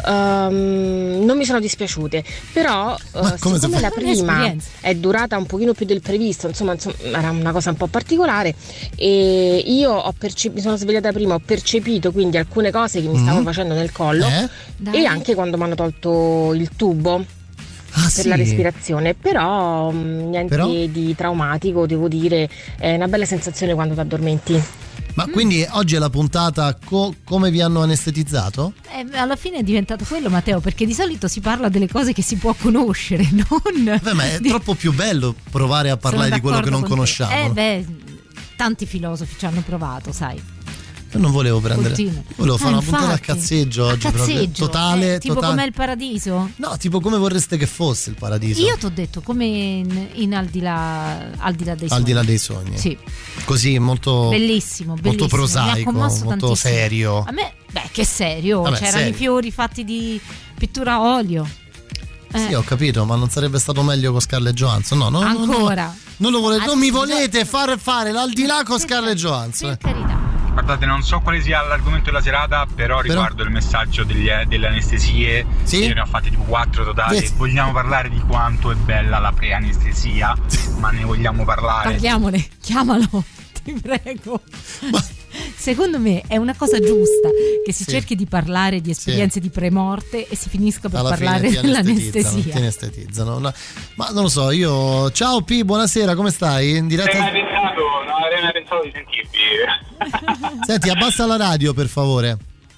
non mi sono dispiaciute, però siccome la prima è durata un pochino più del previsto, insomma era una cosa un po' particolare, e io mi sono svegliata prima, ho percepito quindi alcune cose che mi stavo facendo nel collo e anche quando mi hanno tolto il tubo per la respirazione, però niente di traumatico, devo dire, è una bella sensazione quando ti addormenti. Ma quindi oggi è la puntata come vi hanno anestetizzato? Alla fine è diventato quello, Matteo, perché di solito si parla delle cose che si può conoscere, non... Ma è troppo più bello provare a parlare di quello che non conosciamo. Tanti filosofi ci hanno provato, sai. Io non volevo volevo fare una puntata a cazzeggio oggi, proprio totale. Tipo com'è il paradiso? No, tipo come vorreste che fosse il paradiso. Io ti ho detto come in al di là dei sogni. Al di là dei sogni. Sì. Così molto bellissimo. Molto prosaico, molto tantissimo. serio. A me, che serio. C'erano i fiori fatti di pittura a olio. Sì, ho capito, ma non sarebbe stato meglio con Scarlett Johansson? No, ancora. Non lo volete, non mi volete fare l'aldilà con Scarlett Johansson. Per carità. Guardate, non so quale sia l'argomento della serata, però riguardo il messaggio delle anestesie, io ne ho fatte tipo 4 totali. Vogliamo parlare di quanto è bella la preanestesia, ma ne vogliamo parlare? Parliamone, chiamalo, ti prego. Secondo me è una cosa giusta che si cerchi di parlare di esperienze di premorte e si finisca per parlare dell'anestesia. Ti anestetizzano. No, ma non lo so, io... Ciao P, buonasera, come stai? In diretta? Non avrei mai pensato di sentirvi. Senti, abbassa la radio per favore.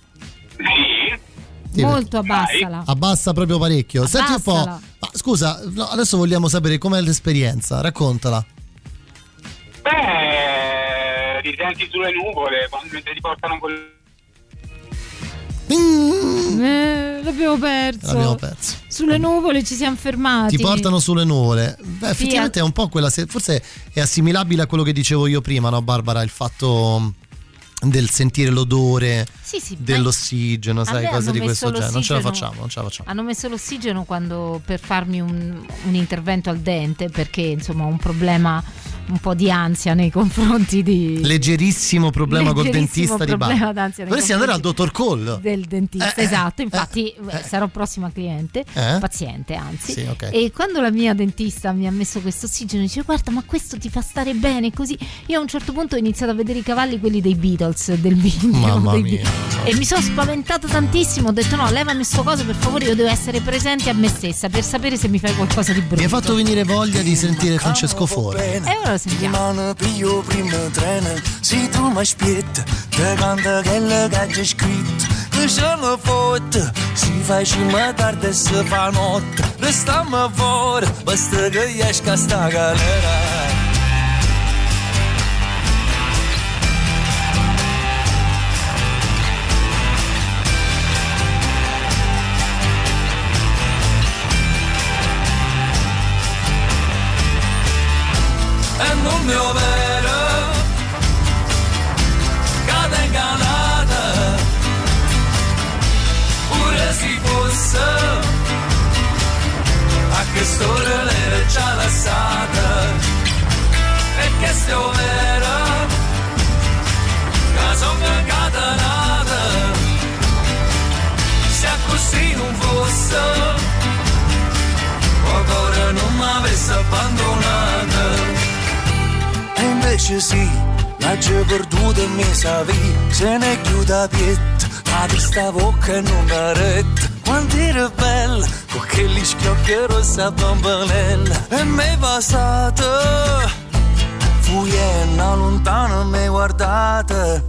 Sì. Molto abbassala. Abbassa proprio parecchio. Abbassala. Senti un po'. Ma scusa, adesso vogliamo sapere com'è l'esperienza, raccontala. Ti senti sulle nuvole mentre ti portano L'abbiamo perso. Sulle nuvole ci siamo fermati. Ti portano sulle nuvole. Effettivamente è un po' quella. Forse è assimilabile a quello che dicevo io prima, no, Barbara? Il fatto del sentire l'odore dell'ossigeno, sai, cose di questo genere. Non ce la facciamo. Hanno messo l'ossigeno per farmi un intervento al dente, perché insomma ho un problema un po' di ansia nei confronti di... Leggerissimo problema col dentista di Barbara. Dovresti andare al dottor Cole. Del dentista, esatto, infatti sarò prossima cliente, paziente anzi. Sì, okay. E quando la mia dentista mi ha messo questo ossigeno, dice guarda, ma questo ti fa stare bene così. Io a un certo punto ho iniziato a vedere i cavalli, quelli dei Beatles, del video. Mamma mia. E mi sono spaventata tantissimo, ho detto no, levami sto coso per favore, io devo essere presente a me stessa per sapere se mi fai qualcosa di brutto. Mi ha fatto venire voglia di sentire Francesco Forni. E ora lo sentiamo. Io prima treno, se tu mi aspetti, te canta quello che c'è scritto. Che sono foto, si facciamo tardi e si fa notte. Restiamo fuori, basta che esca sta galera. E non mio vero cade ingannata, pure si fosse a che storia l'era già lasciata. E che sto vero che sono incatenata, se così non fosse ancora non mi avesse abbandonata. E invece sì, l'ha già perduta e mi sapevi, se ne chiude a pietta, ma questa bocca non la retta. Quanto era bella, con quegli schiocchi rossa bambanella. E mi è passata, fuienna lontana mi guardata.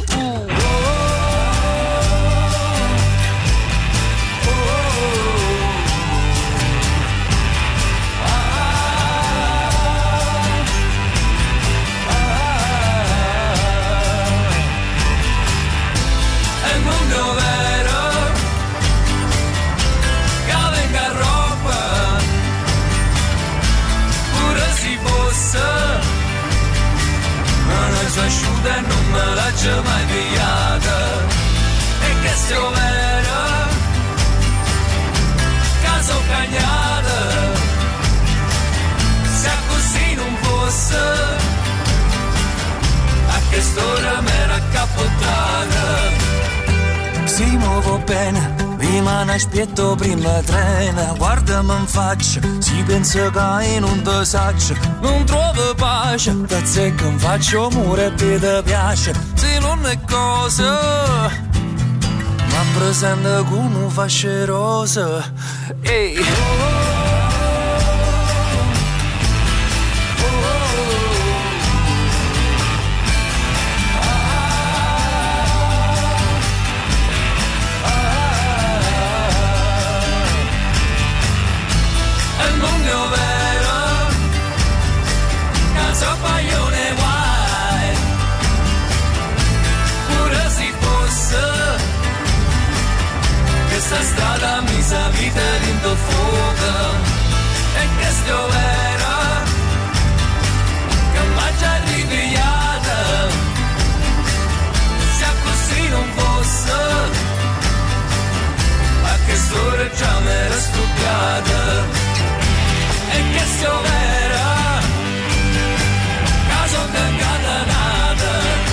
Asciuta e non me l'ha già mai pigliata. E che sto vera caso cagnata, se così non fosse a che storia m'era cappottata. Si muovo bene, prima ne aspetto prima trena. Guardami in faccia, si pensa che non ti saccio. Non trovo pace, da sé che mi faccio amore e ti piace. Se non è cosa, ma presenta con un fasce rosa. Ehi. Questa strada mi sa vita dentro fuoco. E che sto vera che m'ha già ripigliata, se così non fosse a che storia già m'era studiata. E che sto vera caso incatenata,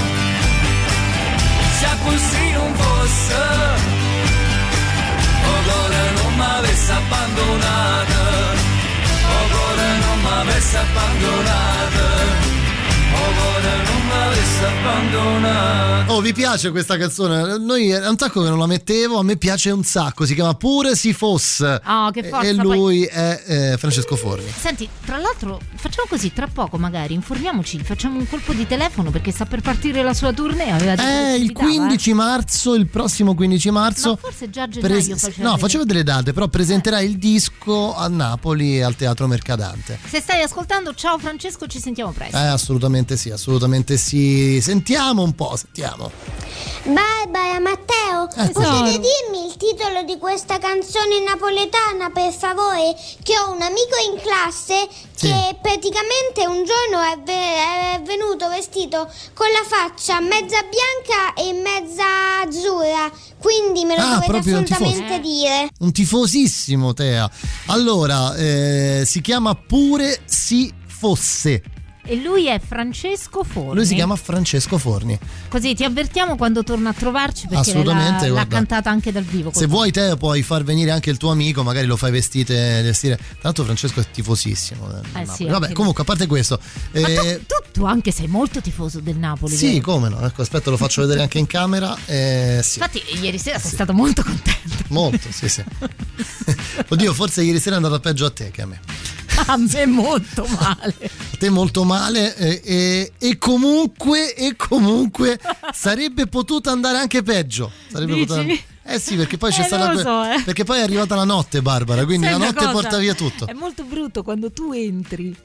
se così non fosse ancora non m'avesse abbandonata, ancora non m'avesse abbandonata, ancora non m'avesse abbandonata. Oh, vi piace questa canzone? Noi è un sacco che non la mettevo, a me piace un sacco, si chiama Pure si fosse. Oh, che forza, e lui è Francesco Forni. Senti, tra l'altro facciamo così, tra poco magari informiamoci, facciamo un colpo di telefono perché sta per partire la sua tournée. Il 15 marzo, il prossimo 15 marzo. Ma forse già a gennaio faceva delle date, però presenterà il disco a Napoli al Teatro Mercadante. Se stai ascoltando, ciao Francesco, ci sentiamo presto. Assolutamente sì, assolutamente sì. Sentiamo un po', sentiamo. Barbara, Matteo, potete dirmi il titolo di questa canzone napoletana, per favore? Che ho un amico in classe che praticamente un giorno è venuto vestito con la faccia mezza bianca e mezza azzurra, quindi me lo dovete assolutamente dire. Un tifosissimo, Tea. Allora, si chiama Pure si fosse. E lui è Francesco Forni. Lui si chiama Francesco Forni. Così ti avvertiamo quando torna a trovarci, perché assolutamente, l'ha cantata anche dal vivo. Se vuoi te puoi far venire anche il tuo amico, magari lo fai vestire. Tra l'altro Francesco è tifosissimo. Sì, vabbè, comunque a parte questo, ma tu anche sei molto tifoso del Napoli. Sì, vero? come no? Ecco, aspetta, lo faccio vedere anche in camera. Sì. Infatti ieri sera sei stato molto contento. Molto, sì. Oddio, forse ieri sera è andata peggio a te che a me. A me molto male. A te molto male, e comunque sarebbe potuta andare anche peggio. Sì, perché poi c'è stata perché poi è arrivata la notte, Barbara, quindi la notte porta via tutto. È molto brutto quando tu entri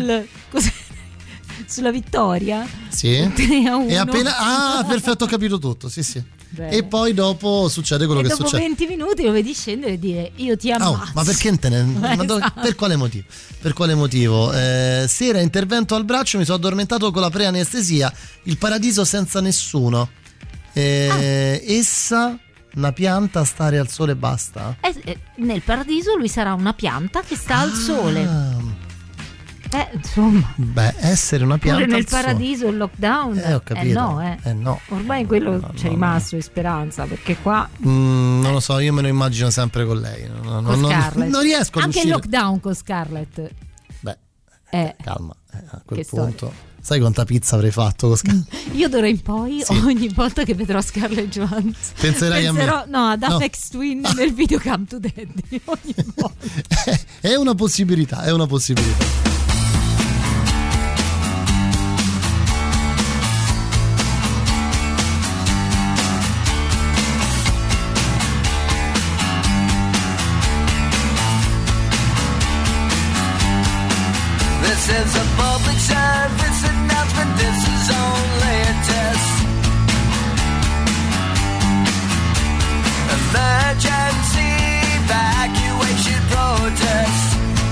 sulla vittoria. Sì. 3-1. E appena perfetto, ho capito tutto. Sì. Bene. E poi dopo succede quello che succede. Dopo 20 minuti lo vedi scendere e dire io ti ammazzo. Ma perché esatto. Per quale motivo? Sera intervento al braccio, mi sono addormentato con la preanestesia. Il paradiso senza nessuno. Essa, una pianta, stare al sole basta? Nel paradiso lui sarà una pianta che sta al sole. Insomma. Beh, essere una pianta. Pure nel paradiso il lockdown. Ho capito. No. Ormai quello c'è rimasto in speranza, perché qua non lo so, io me lo immagino sempre con lei. Non riesco a anche uscire. il lockdown con Scarlett. Beh, calma, a quel punto. Storia. Sai quanta pizza avrei fatto con Scarlett? Io d'ora in poi, ogni volta che vedrò Scarlett Johansson, penserò ad Aphex Twin nel video Come to Daddy. Ogni volta. È una possibilità. This is a public service announcement. This is only a test. Emergency evacuation protest.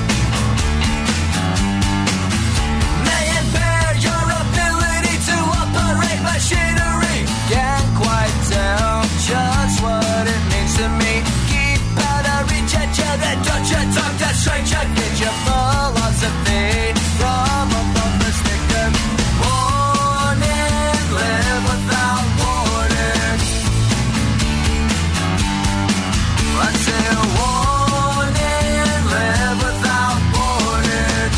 May impair your ability to operate machinery. Can't quite tell just what it means to me. Keep out of reach at you, then don't you talk that stranger. Get your philosophy from above the sticker. Warning, live without warning. I say warning, live without warning.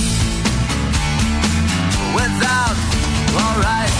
Without, alright.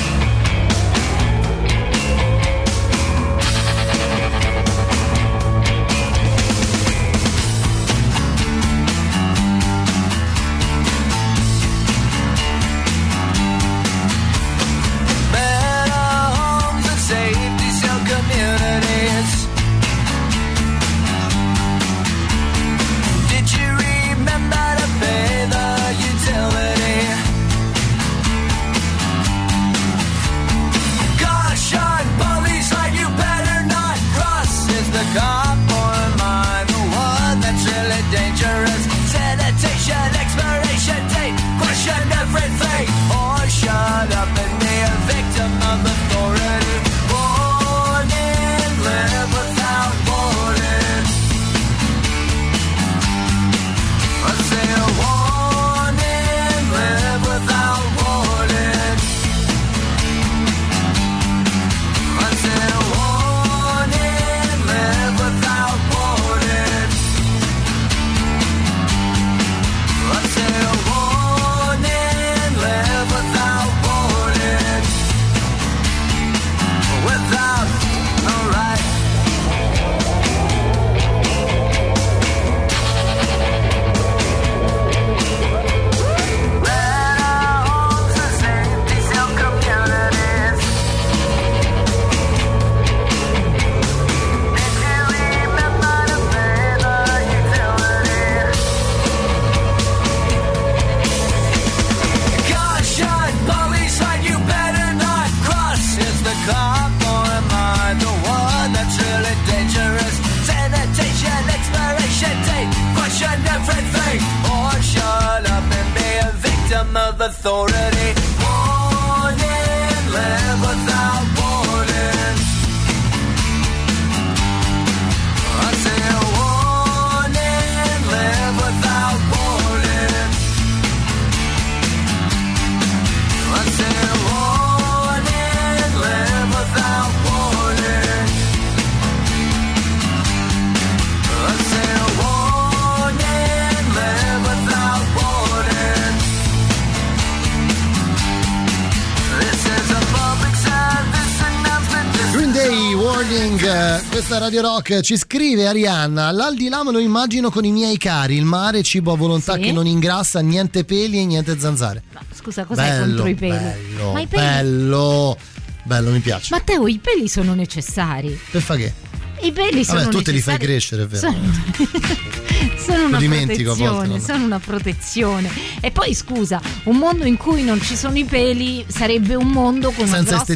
Authority. Warning, live without warning. I say warning, live without warning. questa è Radio Rock. Ci scrive Arianna: l'aldilà me lo immagino con i miei cari, il mare, cibo a volontà che non ingrassa, niente peli e niente zanzare. Ma scusa, cos'è contro i peli? Bello, Ma i peli... bello, mi piace. Matteo, i peli sono necessari. Per fa che? I peli sono necessari. Tu te li fai crescere, è vero? Sono una protezione, sono una protezione. E poi scusa, un mondo in cui non ci sono i peli sarebbe un mondo con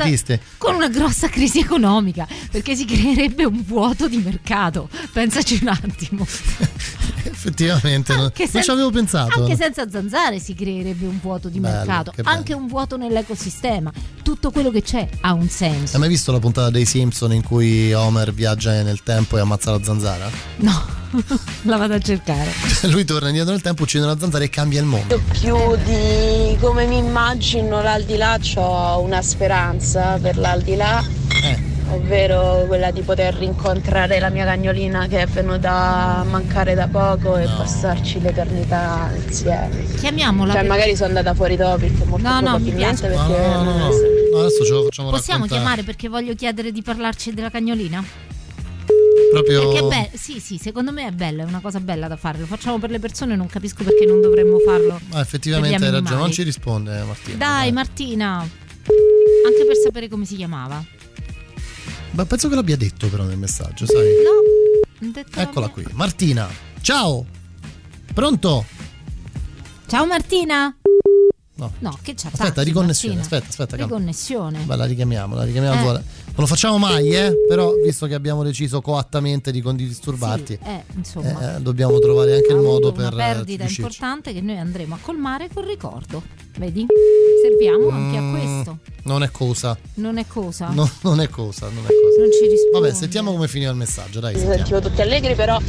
una grossa crisi economica, perché si creerebbe un vuoto di mercato. Pensaci un attimo. Effettivamente non ci avevo pensato. Anche senza zanzare si creerebbe un vuoto di mercato, anche un vuoto nell'ecosistema. Tutto quello che c'è ha un senso. Hai mai visto la puntata dei Simpson in cui Homer viaggia nel tempo e ammazza la zanzara? No. La vado a cercare. Lui torna indietro nel tempo, uccide una zanzara e cambia il mondo. Più di come mi immagino l'aldilà, c'ho una speranza per l'aldilà, ovvero quella di poter rincontrare la mia cagnolina che è venuta a mancare da poco e passarci l'eternità insieme. Chiamiamola. Cioè magari sono andata fuori topic molto probabilmente perché no, adesso ce lo facciamo possiamo raccontare. Chiamare perché voglio chiedere di parlarci della cagnolina? Proprio... Perché sì, secondo me è bella, è una cosa bella da fare. Lo facciamo per le persone, non capisco perché non dovremmo farlo. Ma effettivamente hai ragione, non ci risponde Martina. Dai Martina, anche per sapere come si chiamava. Ma penso che l'abbia detto però nel messaggio, sai? No, eccola qui, Martina. Ciao. Pronto? Ciao Martina. No, che c'ha? Aspetta, riconnessione. Aspetta. Riconnessione. Beh, la richiamiamo. Non lo facciamo mai, però visto che abbiamo deciso coattamente di disturbarti, insomma, dobbiamo trovare anche il modo per una perdita importante che noi andremo a colmare col ricordo. Vedi? Serviamo anche a questo. Non è cosa. Non è cosa. No, non è cosa. Non ci risponde. Vabbè, sentiamo come finiva il messaggio, dai. Mi sentivo tutti allegri, però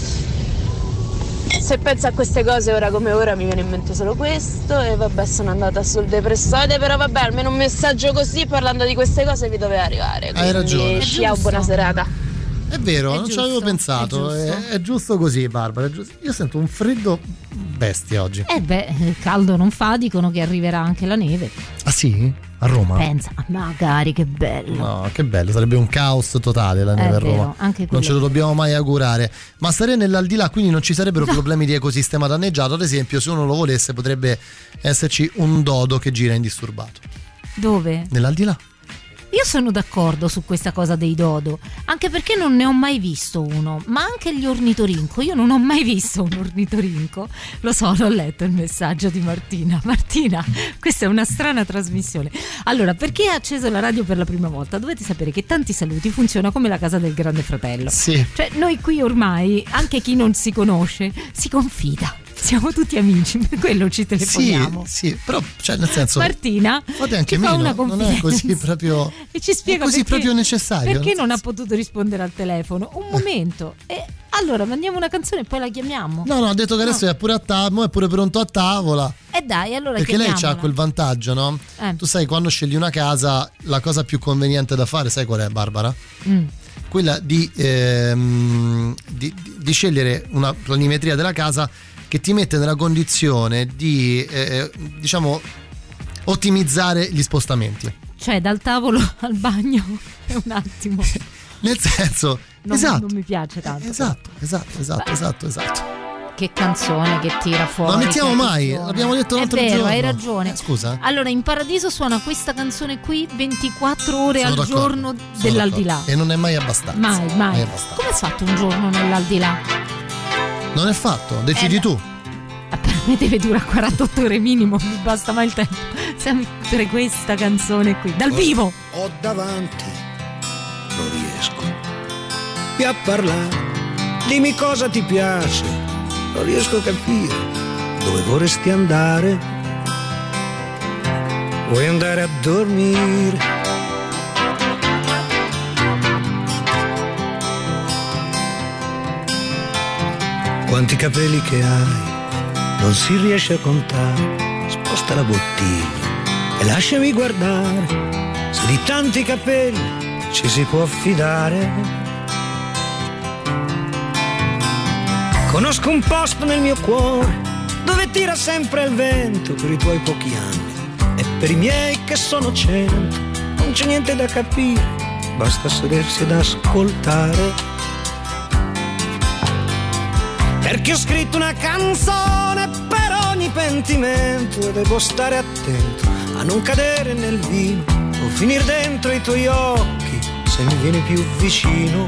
se penso a queste cose ora come ora mi viene in mente solo questo e vabbè, sono andata sul depressore, però vabbè, almeno un messaggio così parlando di queste cose vi doveva arrivare. Hai ragione. Ciao, buona serata. È vero, non ci avevo pensato. È giusto così, Barbara. Io sento un freddo bestia oggi. Il caldo non fa, dicono che arriverà anche la neve. Ah sì? A Roma? Pensa, magari, che bello. No, che bello, sarebbe un caos totale la neve a Roma. Anche non ce lo dobbiamo mai augurare. Ma stare nell'aldilà, quindi non ci sarebbero problemi di ecosistema danneggiato. Ad esempio, se uno lo volesse, potrebbe esserci un dodo che gira indisturbato. Dove? Nell'aldilà. Io sono d'accordo su questa cosa dei dodo, anche perché non ne ho mai visto uno, ma anche gli ornitorinco. Io non ho mai visto un ornitorinco. Lo so, l'ho letto il messaggio di Martina. Martina, questa è una strana trasmissione. Allora, perché ha acceso la radio per la prima volta? Dovete sapere che Tanti Saluti funziona come la casa del Grande Fratello. Sì. Cioè, noi qui ormai, anche chi non si conosce, si confida. Siamo tutti amici, per quello ci telefoniamo. Sì, però cioè nel senso Martina fate anche ci meno, fa una confidenza. non è così proprio e ci spiega è così perché, proprio necessario. Perché non ha potuto rispondere al telefono? Un momento. E allora mandiamo una canzone e poi la chiamiamo. No, ha detto che adesso è pure a tavola, è pure pronto a tavola. E dai, allora perché lei c'ha quel vantaggio, no? Tu sai, quando scegli una casa, la cosa più conveniente da fare, sai qual è, Barbara? Quella di scegliere una planimetria della casa che ti mette nella condizione di diciamo ottimizzare gli spostamenti. Cioè dal tavolo al bagno è un attimo. Nel senso, esatto. Non mi piace tanto. Esatto. Che canzone che tira fuori. Non la mettiamo mai, l'abbiamo detto l'altro giorno. È vero, hai ragione. Scusa. Allora, in Paradiso suona questa canzone qui 24 ore al giorno dell'aldilà. E non è mai abbastanza. Mai. Abbastanza. Come è fatto un giorno nell'aldilà? Non è fatto, decidi tu. Per me deve durare 48 ore minimo, mi basta mai il tempo. Sempre questa canzone qui, dal vivo. Ho davanti, non riesco più a parlare. Dimmi cosa ti piace, non riesco a capire dove vorresti andare. Vuoi andare a dormire? Quanti capelli che hai, non si riesce a contare. Sposta la bottiglia e lasciami guardare. Se di tanti capelli ci si può fidare. Conosco un posto nel mio cuore dove tira sempre il vento per i tuoi pochi anni e per i miei che sono 100. Non c'è niente da capire, basta sedersi ad ascoltare. Perché ho scritto una canzone per ogni pentimento e devo stare attento a non cadere nel vino o finire dentro i tuoi occhi se mi vieni più vicino.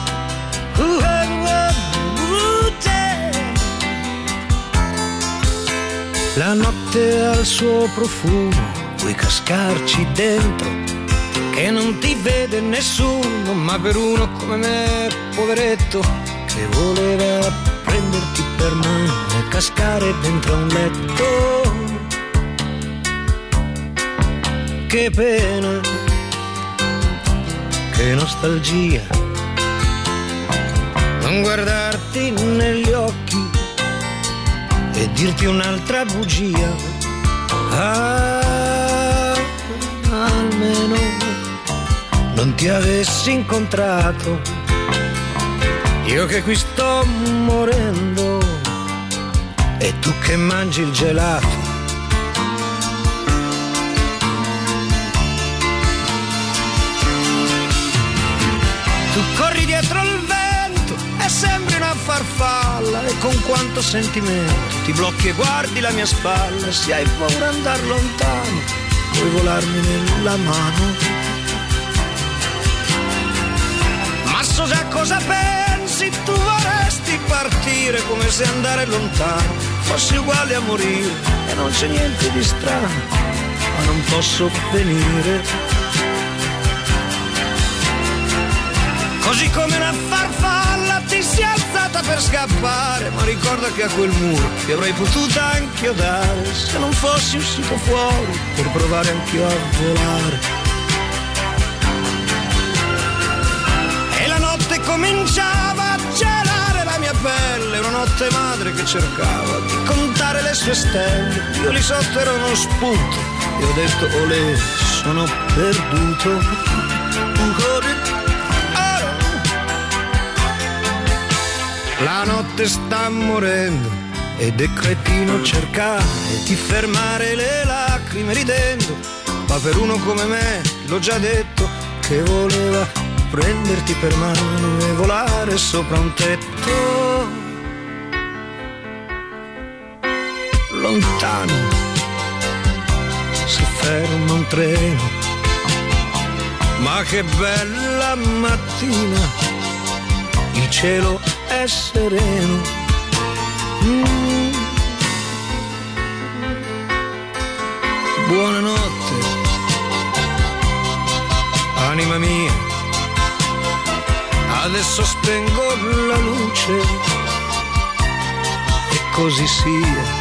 La notte ha il suo profumo, puoi cascarci dentro, che non ti vede nessuno, ma per uno come me, poveretto, che voleva prenderti per mano e cascare dentro un letto. Che pena, che nostalgia, non guardarti negli occhi e dirti un'altra bugia. Almeno non ti avessi incontrato, io che qui sto morendo e tu che mangi il gelato. Tu corri dietro il vento e sembri una farfalla, e con quanto sentimento ti blocchi e guardi la mia spalla. Se hai paura di andar lontano, puoi volarmi nella mano. Ma so già cosa pensi, tu vorresti partire come se andare lontano fosse uguale a morire, e non c'è niente di strano, ma non posso venire. Così come una farfalla ti sei alzata per scappare, ma ricorda che a quel muro ti avrei potuto anchiodare se non fossi uscito fuori per provare anch'io a volare. E la notte cominciava a gelare la mia pelle, una notte madre che cercava di contare le sue stelle. Io lì sotto ero uno spunto e ho detto olè, sono perduto. La notte sta morendo ed è cretino cercare di fermare le lacrime ridendo, ma per uno come me, l'ho già detto, che voleva prenderti per mano e volare sopra un tetto. Lontano si ferma un treno, ma che bella mattina, il cielo è sereno. Buonanotte, anima mia, adesso spengo la luce e così sia.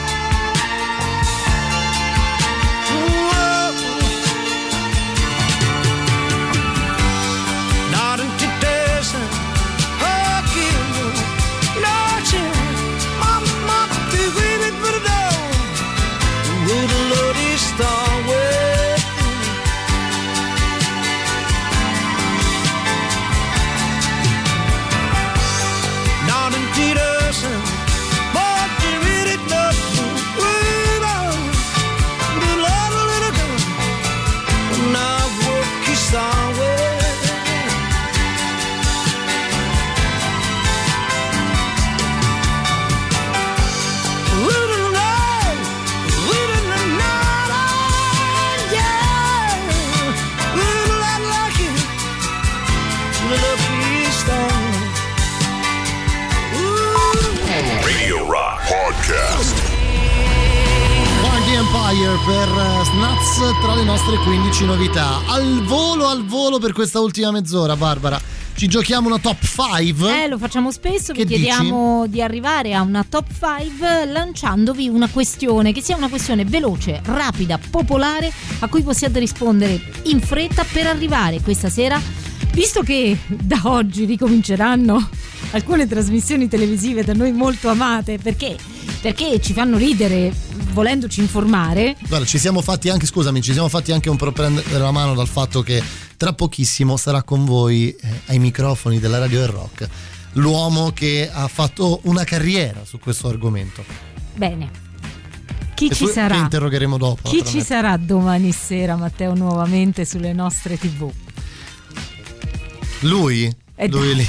Empire per Snuts tra le nostre 15 novità. Al volo per questa ultima mezz'ora, Barbara, ci giochiamo una top 5? Lo facciamo spesso, vi chiediamo di arrivare a una top 5 lanciandovi una questione, che sia una questione veloce, rapida, popolare, a cui possiate rispondere in fretta per arrivare questa sera, visto che da oggi ricominceranno alcune trasmissioni televisive da noi molto amate, perché ci fanno ridere volendoci informare. Guarda, ci siamo fatti anche un po' prendere la mano dal fatto che tra pochissimo sarà con voi ai microfoni della Radio del Rock l'uomo che ha fatto una carriera su questo argomento. Bene, chi ci sarà? Che interrogheremo dopo. Chi ci sarà domani sera, Matteo, nuovamente sulle nostre TV? Lui lì. E dai.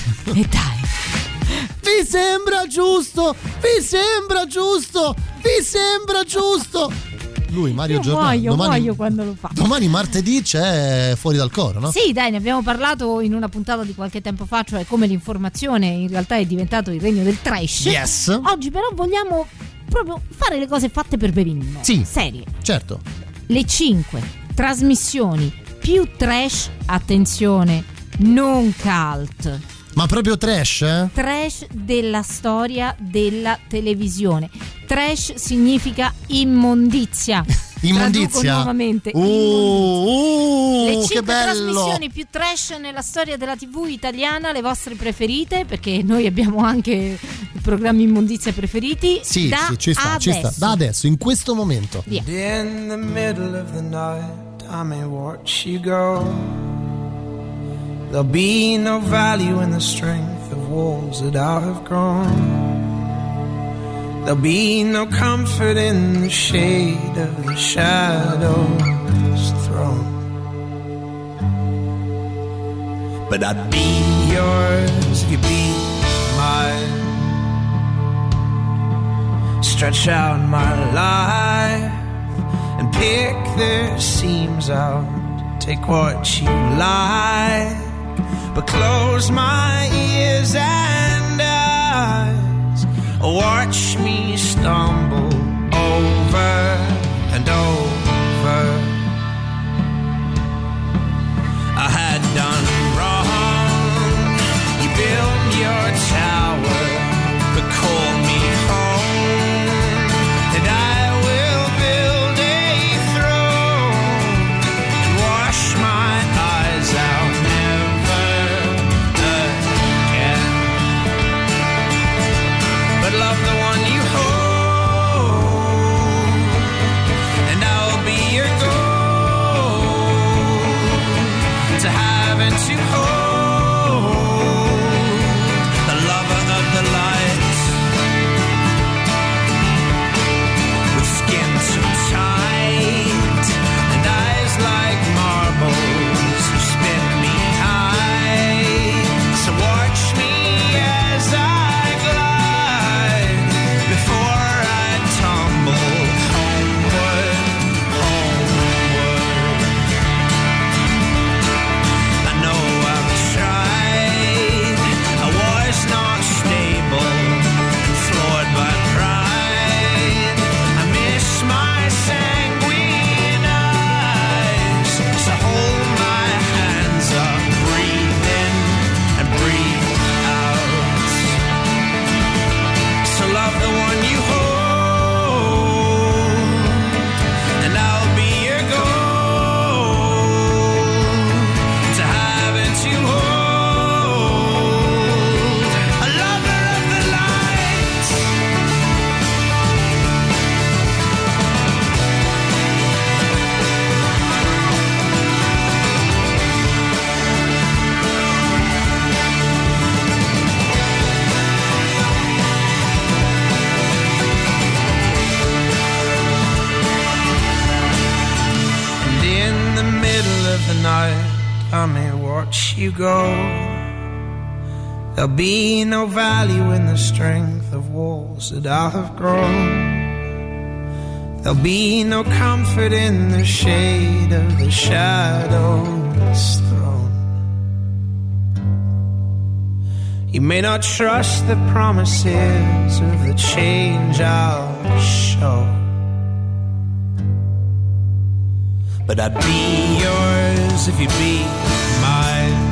Vi sembra giusto. Lui, Mario Giordano. Muoio quando lo fa. Domani martedì c'è Fuori dal Coro, no? Sì, dai, ne abbiamo parlato in una puntata di qualche tempo fa, cioè come l'informazione in realtà è diventato il regno del trash. Yes. Oggi però vogliamo proprio fare le cose fatte per benissimo. Sì. Serie. Certo. Le 5 trasmissioni più trash, attenzione, non cult. Ma proprio trash? Trash della storia della televisione. Trash significa immondizia. Immondizia? Traduco nuovamente. Le 5 che bello. trasmissioni più trash nella storia della TV italiana, le vostre preferite, perché noi abbiamo anche programmi immondizia preferiti. Sì, ci sta. Da adesso, in questo momento. Via. In the middle of the night, I may watch you go. There'll be no value in the strength of walls that I have grown. There'll be no comfort in the shade of the shadow's throne. But I'd be yours if you'd be mine. Stretch out my life and pick the seams out. Take what you like, but close my ears and eyes. Watch me stumble over and over. I had done wrong. You built your tower, but call me home, and I will build a throne and wash my eyes out. Love the one you hold, and I'll be your gold to have and to hold, the lover of the light, with skin too tight and eyes like marbles who spin me high. So watch me as I I may watch you go. There'll be no value in the strength of walls that I have grown. There'll be no comfort in the shade of the shadow's throne. You may not trust the promises of the change I'll show, but I'd be yours if you'd be mine.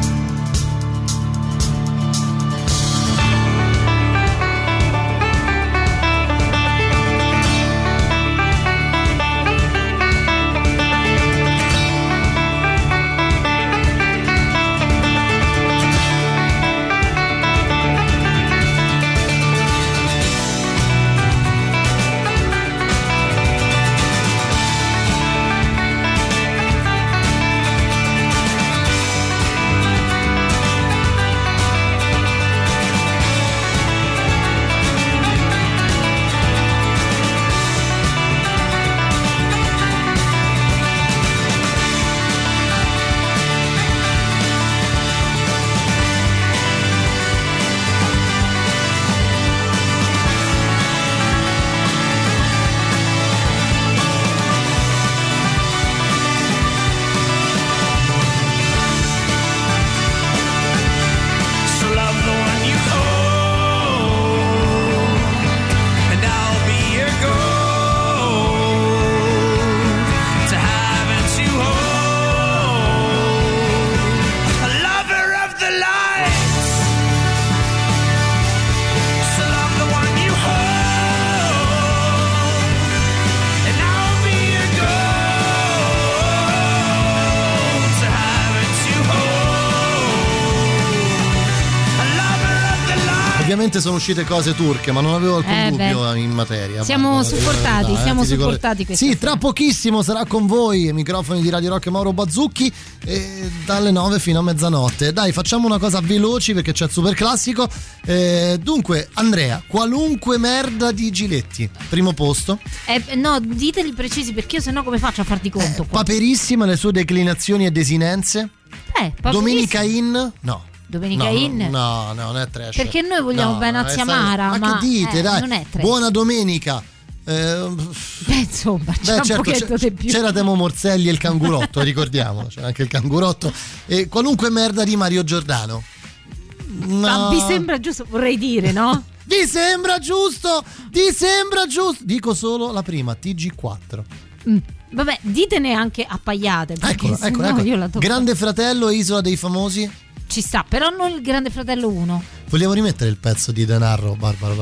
ovviamente sono uscite cose turche, ma non avevo alcun dubbio in materia. Siamo supportati sì, tra pochissimo sarà con voi ai microfoni di Radio Rock Mauro Bazzucchi dalle 9 fino a mezzanotte. Dai, facciamo una cosa veloci perché c'è il super classico. Dunque, Andrea, qualunque merda di Giletti, primo posto. No, diteli precisi perché io sennò come faccio a farti conto? Paperissima le sue declinazioni e desinenze. Domenica In? No. Domenica In? No, non è trash. Perché noi vogliamo bene a Ziamara, ma che dite, dai. Non è trash. Buona domenica. Insomma, c'è un pochetto di più. C'era Temo Morselli e il cangurotto, ricordiamo, c'era anche il cangurotto. E qualunque merda di Mario Giordano. No. Ma vi sembra giusto, vorrei dire, no? Vi sembra giusto? Dico solo la prima, TG4. Vabbè, ditene anche appaiate. Ecco. Io la tocco. Grande Fratello, Isola dei Famosi. Ci sta, però non il Grande Fratello 1. Vogliamo rimettere il pezzo di Denarro, Barbara?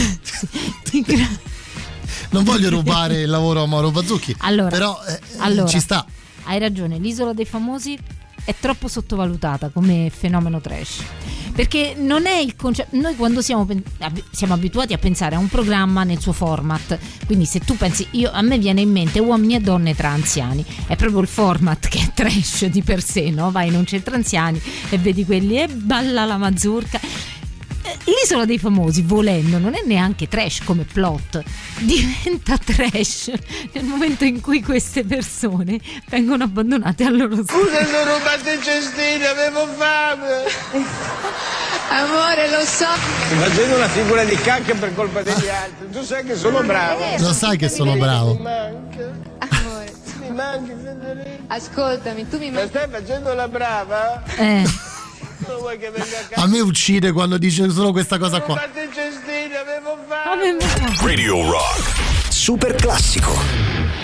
Non voglio rubare il lavoro a Mauro Bazzucchi. Allora, ci sta. Hai ragione, l'Isola dei Famosi è troppo sottovalutata come fenomeno trash. Perché non è il concetto. Noi quando siamo abituati a pensare a un programma nel suo format, quindi se tu pensi, a me viene in mente Uomini e donne tra anziani, è proprio il format che è trash di per sé, no? Vai in un centro anziani e vedi quelli e balla la mazurka. L'Isola dei Famosi, volendo, non è neanche trash come plot, diventa trash nel momento in cui queste persone vengono abbandonate a loro stesse. Scusa, sono rubato il cestino, avevo fame. Amore, lo so. Sto facendo una figura di cacca per colpa degli altri. Tu sai che sono bravo. Lo sai che sono bravo. Mi manca. Amore, mi manchi, Federico. Ascoltami, tu mi manchi. Ma stai facendo la brava? A me uccide quando dice solo questa cosa qua. Radio Rock Super classico.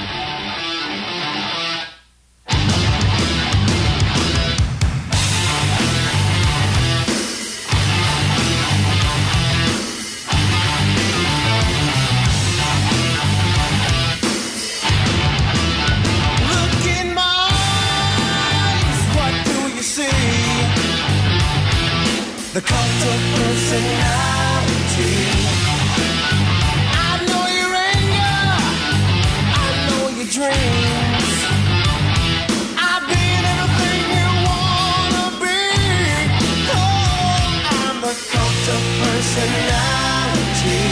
The cult of personality. I know your anger, I know your dreams. I've been everything you wanna be. Oh, I'm the cult of personality.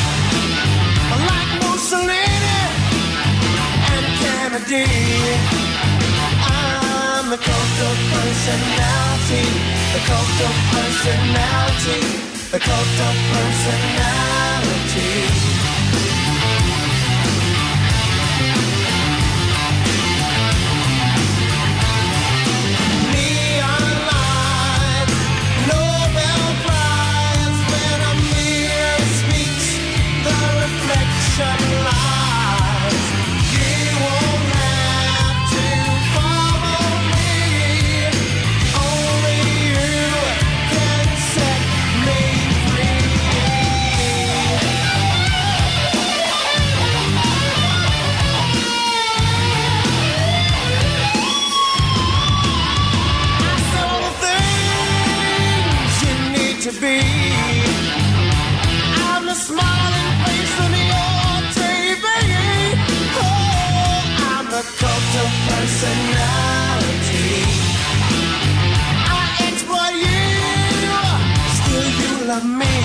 Like Mussolini and Kennedy. I'm the cult of personality. The cult of personality. The cult of personality. Neon lights, Nobel Prize. When a mirror speaks, the reflection lies. You won't have to follow me. Only you can set me free. I saw the things you need to be. I'm the smiling face on your TV. Oh, I'm the cult of personality. I exploit you, still you love me.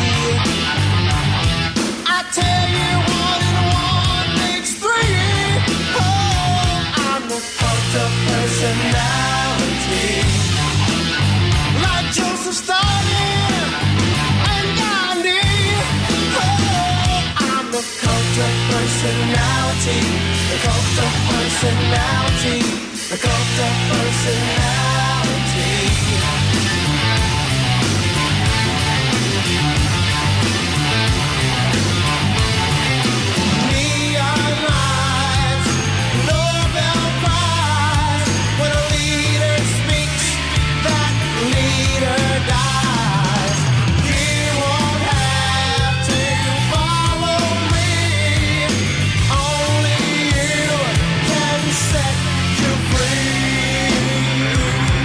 I tell you 1 and 1 makes 3. Oh, I'm the cult of personality. Like Joseph Stalin and Gandhi. Oh, I'm the cult of personality. The cult of personality. The cult of personality. Neon lights, Nobel Prize. When a leader speaks, that leader dies. You won't have to follow me. Only you can set you free.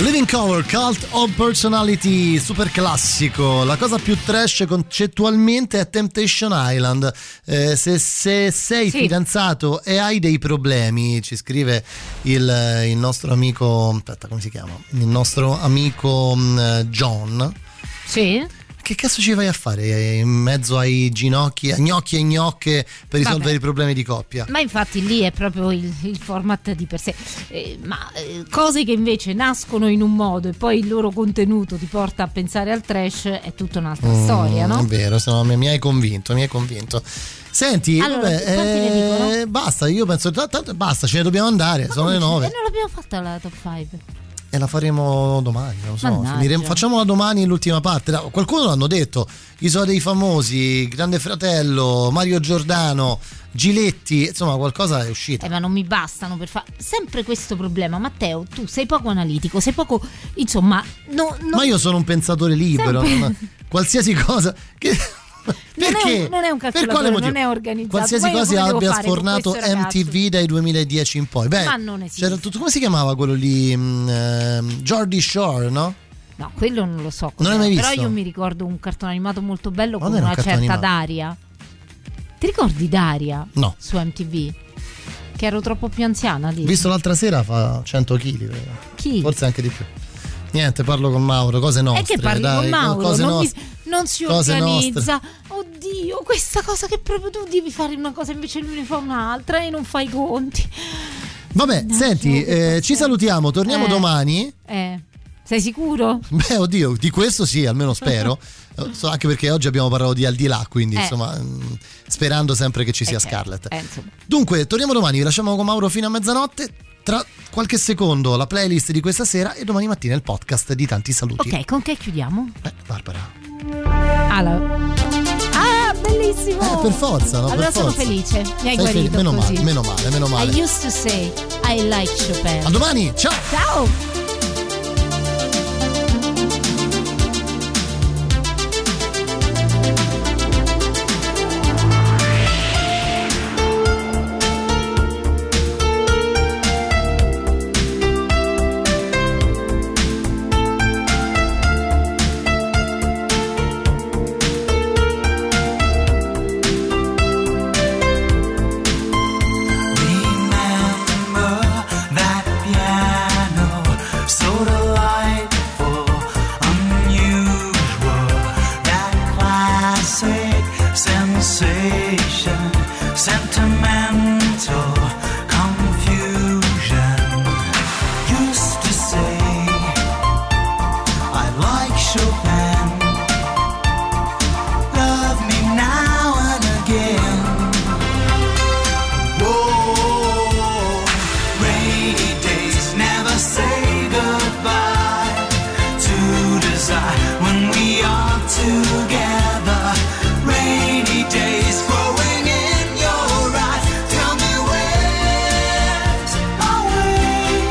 Living Color, Cult of Personality, super classico. La cosa più trash concettualmente è Temptation Island. Se sei fidanzato e hai dei problemi, ci scrive il nostro amico, aspetta, come si chiama? Il nostro amico John. Sì. Che cazzo ci vai a fare in mezzo ai gnocchi e gnocche per risolvere i problemi di coppia? Ma infatti lì è proprio il format di per sé. Cose che invece nascono in un modo e poi il loro contenuto ti porta a pensare al trash è tutta un'altra storia, no? È vero, mi hai convinto. Senti, allora, quanti ne dicono? Basta, io penso basta, ce ne dobbiamo andare, sono le 9. E non l'abbiamo fatta la top 5. E la faremo domani, non so. Facciamola domani l'ultima parte. Qualcuno l'hanno detto: Isola dei Famosi, Grande Fratello, Mario Giordano, Giletti, insomma qualcosa è uscito. Ma non mi bastano per fare sempre questo problema. Matteo, tu sei poco analitico, sei poco, insomma, ma io sono un pensatore libero, qualsiasi cosa che perché? Non è un calcolatore, non è organizzato. Qualsiasi cosa abbia sfornato MTV dai 2010 in poi. Ma non esiste. C'era tutto, come si chiamava quello lì? Geordie Shore, no? No, quello non lo so. Non l'hai mai visto? Però io mi ricordo un cartone animato molto bello con una certa Daria. Ti ricordi Daria? No. Su MTV? Che ero troppo più anziana. Visto l'altra sera fa 100 kg. Chi? Forse anche di più. Niente, parlo con Mauro, cose nostre. E che parli con Mauro? Non si organizza. Nostre. Oddio, questa cosa che proprio tu devi fare una cosa invece lui ne fa un'altra e non fai i conti. Vabbè, senti, ci salutiamo, torniamo domani. Sei sicuro? Beh, oddio, di questo sì, almeno spero. Anche perché oggi abbiamo parlato di Al di là, quindi insomma, sperando sempre che ci sia Scarlett. Dunque, torniamo domani, vi lasciamo con Mauro fino a mezzanotte. Tra qualche secondo la playlist di questa sera e domani mattina il podcast di Tanti Saluti. Ok, con che chiudiamo? Barbara. Bellissimo! Per forza, no? Allora sono felice, mi hai guarito meno così. Meno male. I used to say I like Chopin. A domani, ciao! Ciao! Sentimental confusion. Used to say I like Chopin. Love me now and again. Whoa, rainy days never say goodbye to desire when we are together. Rainy days growing in your eyes. Tell me where's my way?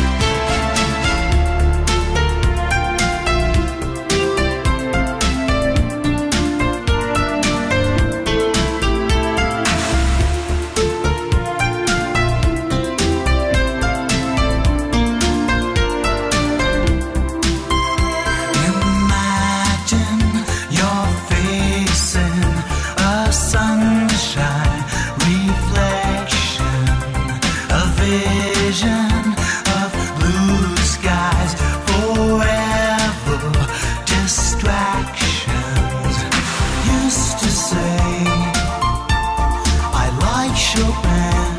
Imagine you're facing a sunshine reflection, a vision of blue skies, forever distractions. Used to say I like Chopin.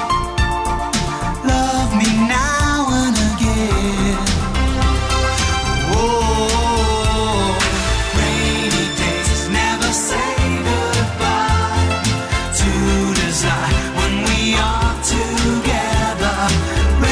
Love me now and again. Whoa, rainy days never say goodbye to desire when we are together.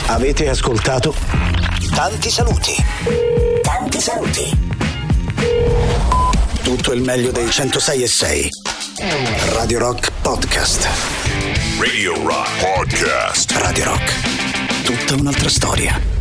Avete ascoltato Tanti saluti. Tanti saluti. Tutto il meglio dei 106.6. Radio Rock Podcast. Radio Rock Podcast. Radio Rock. Tutta un'altra storia.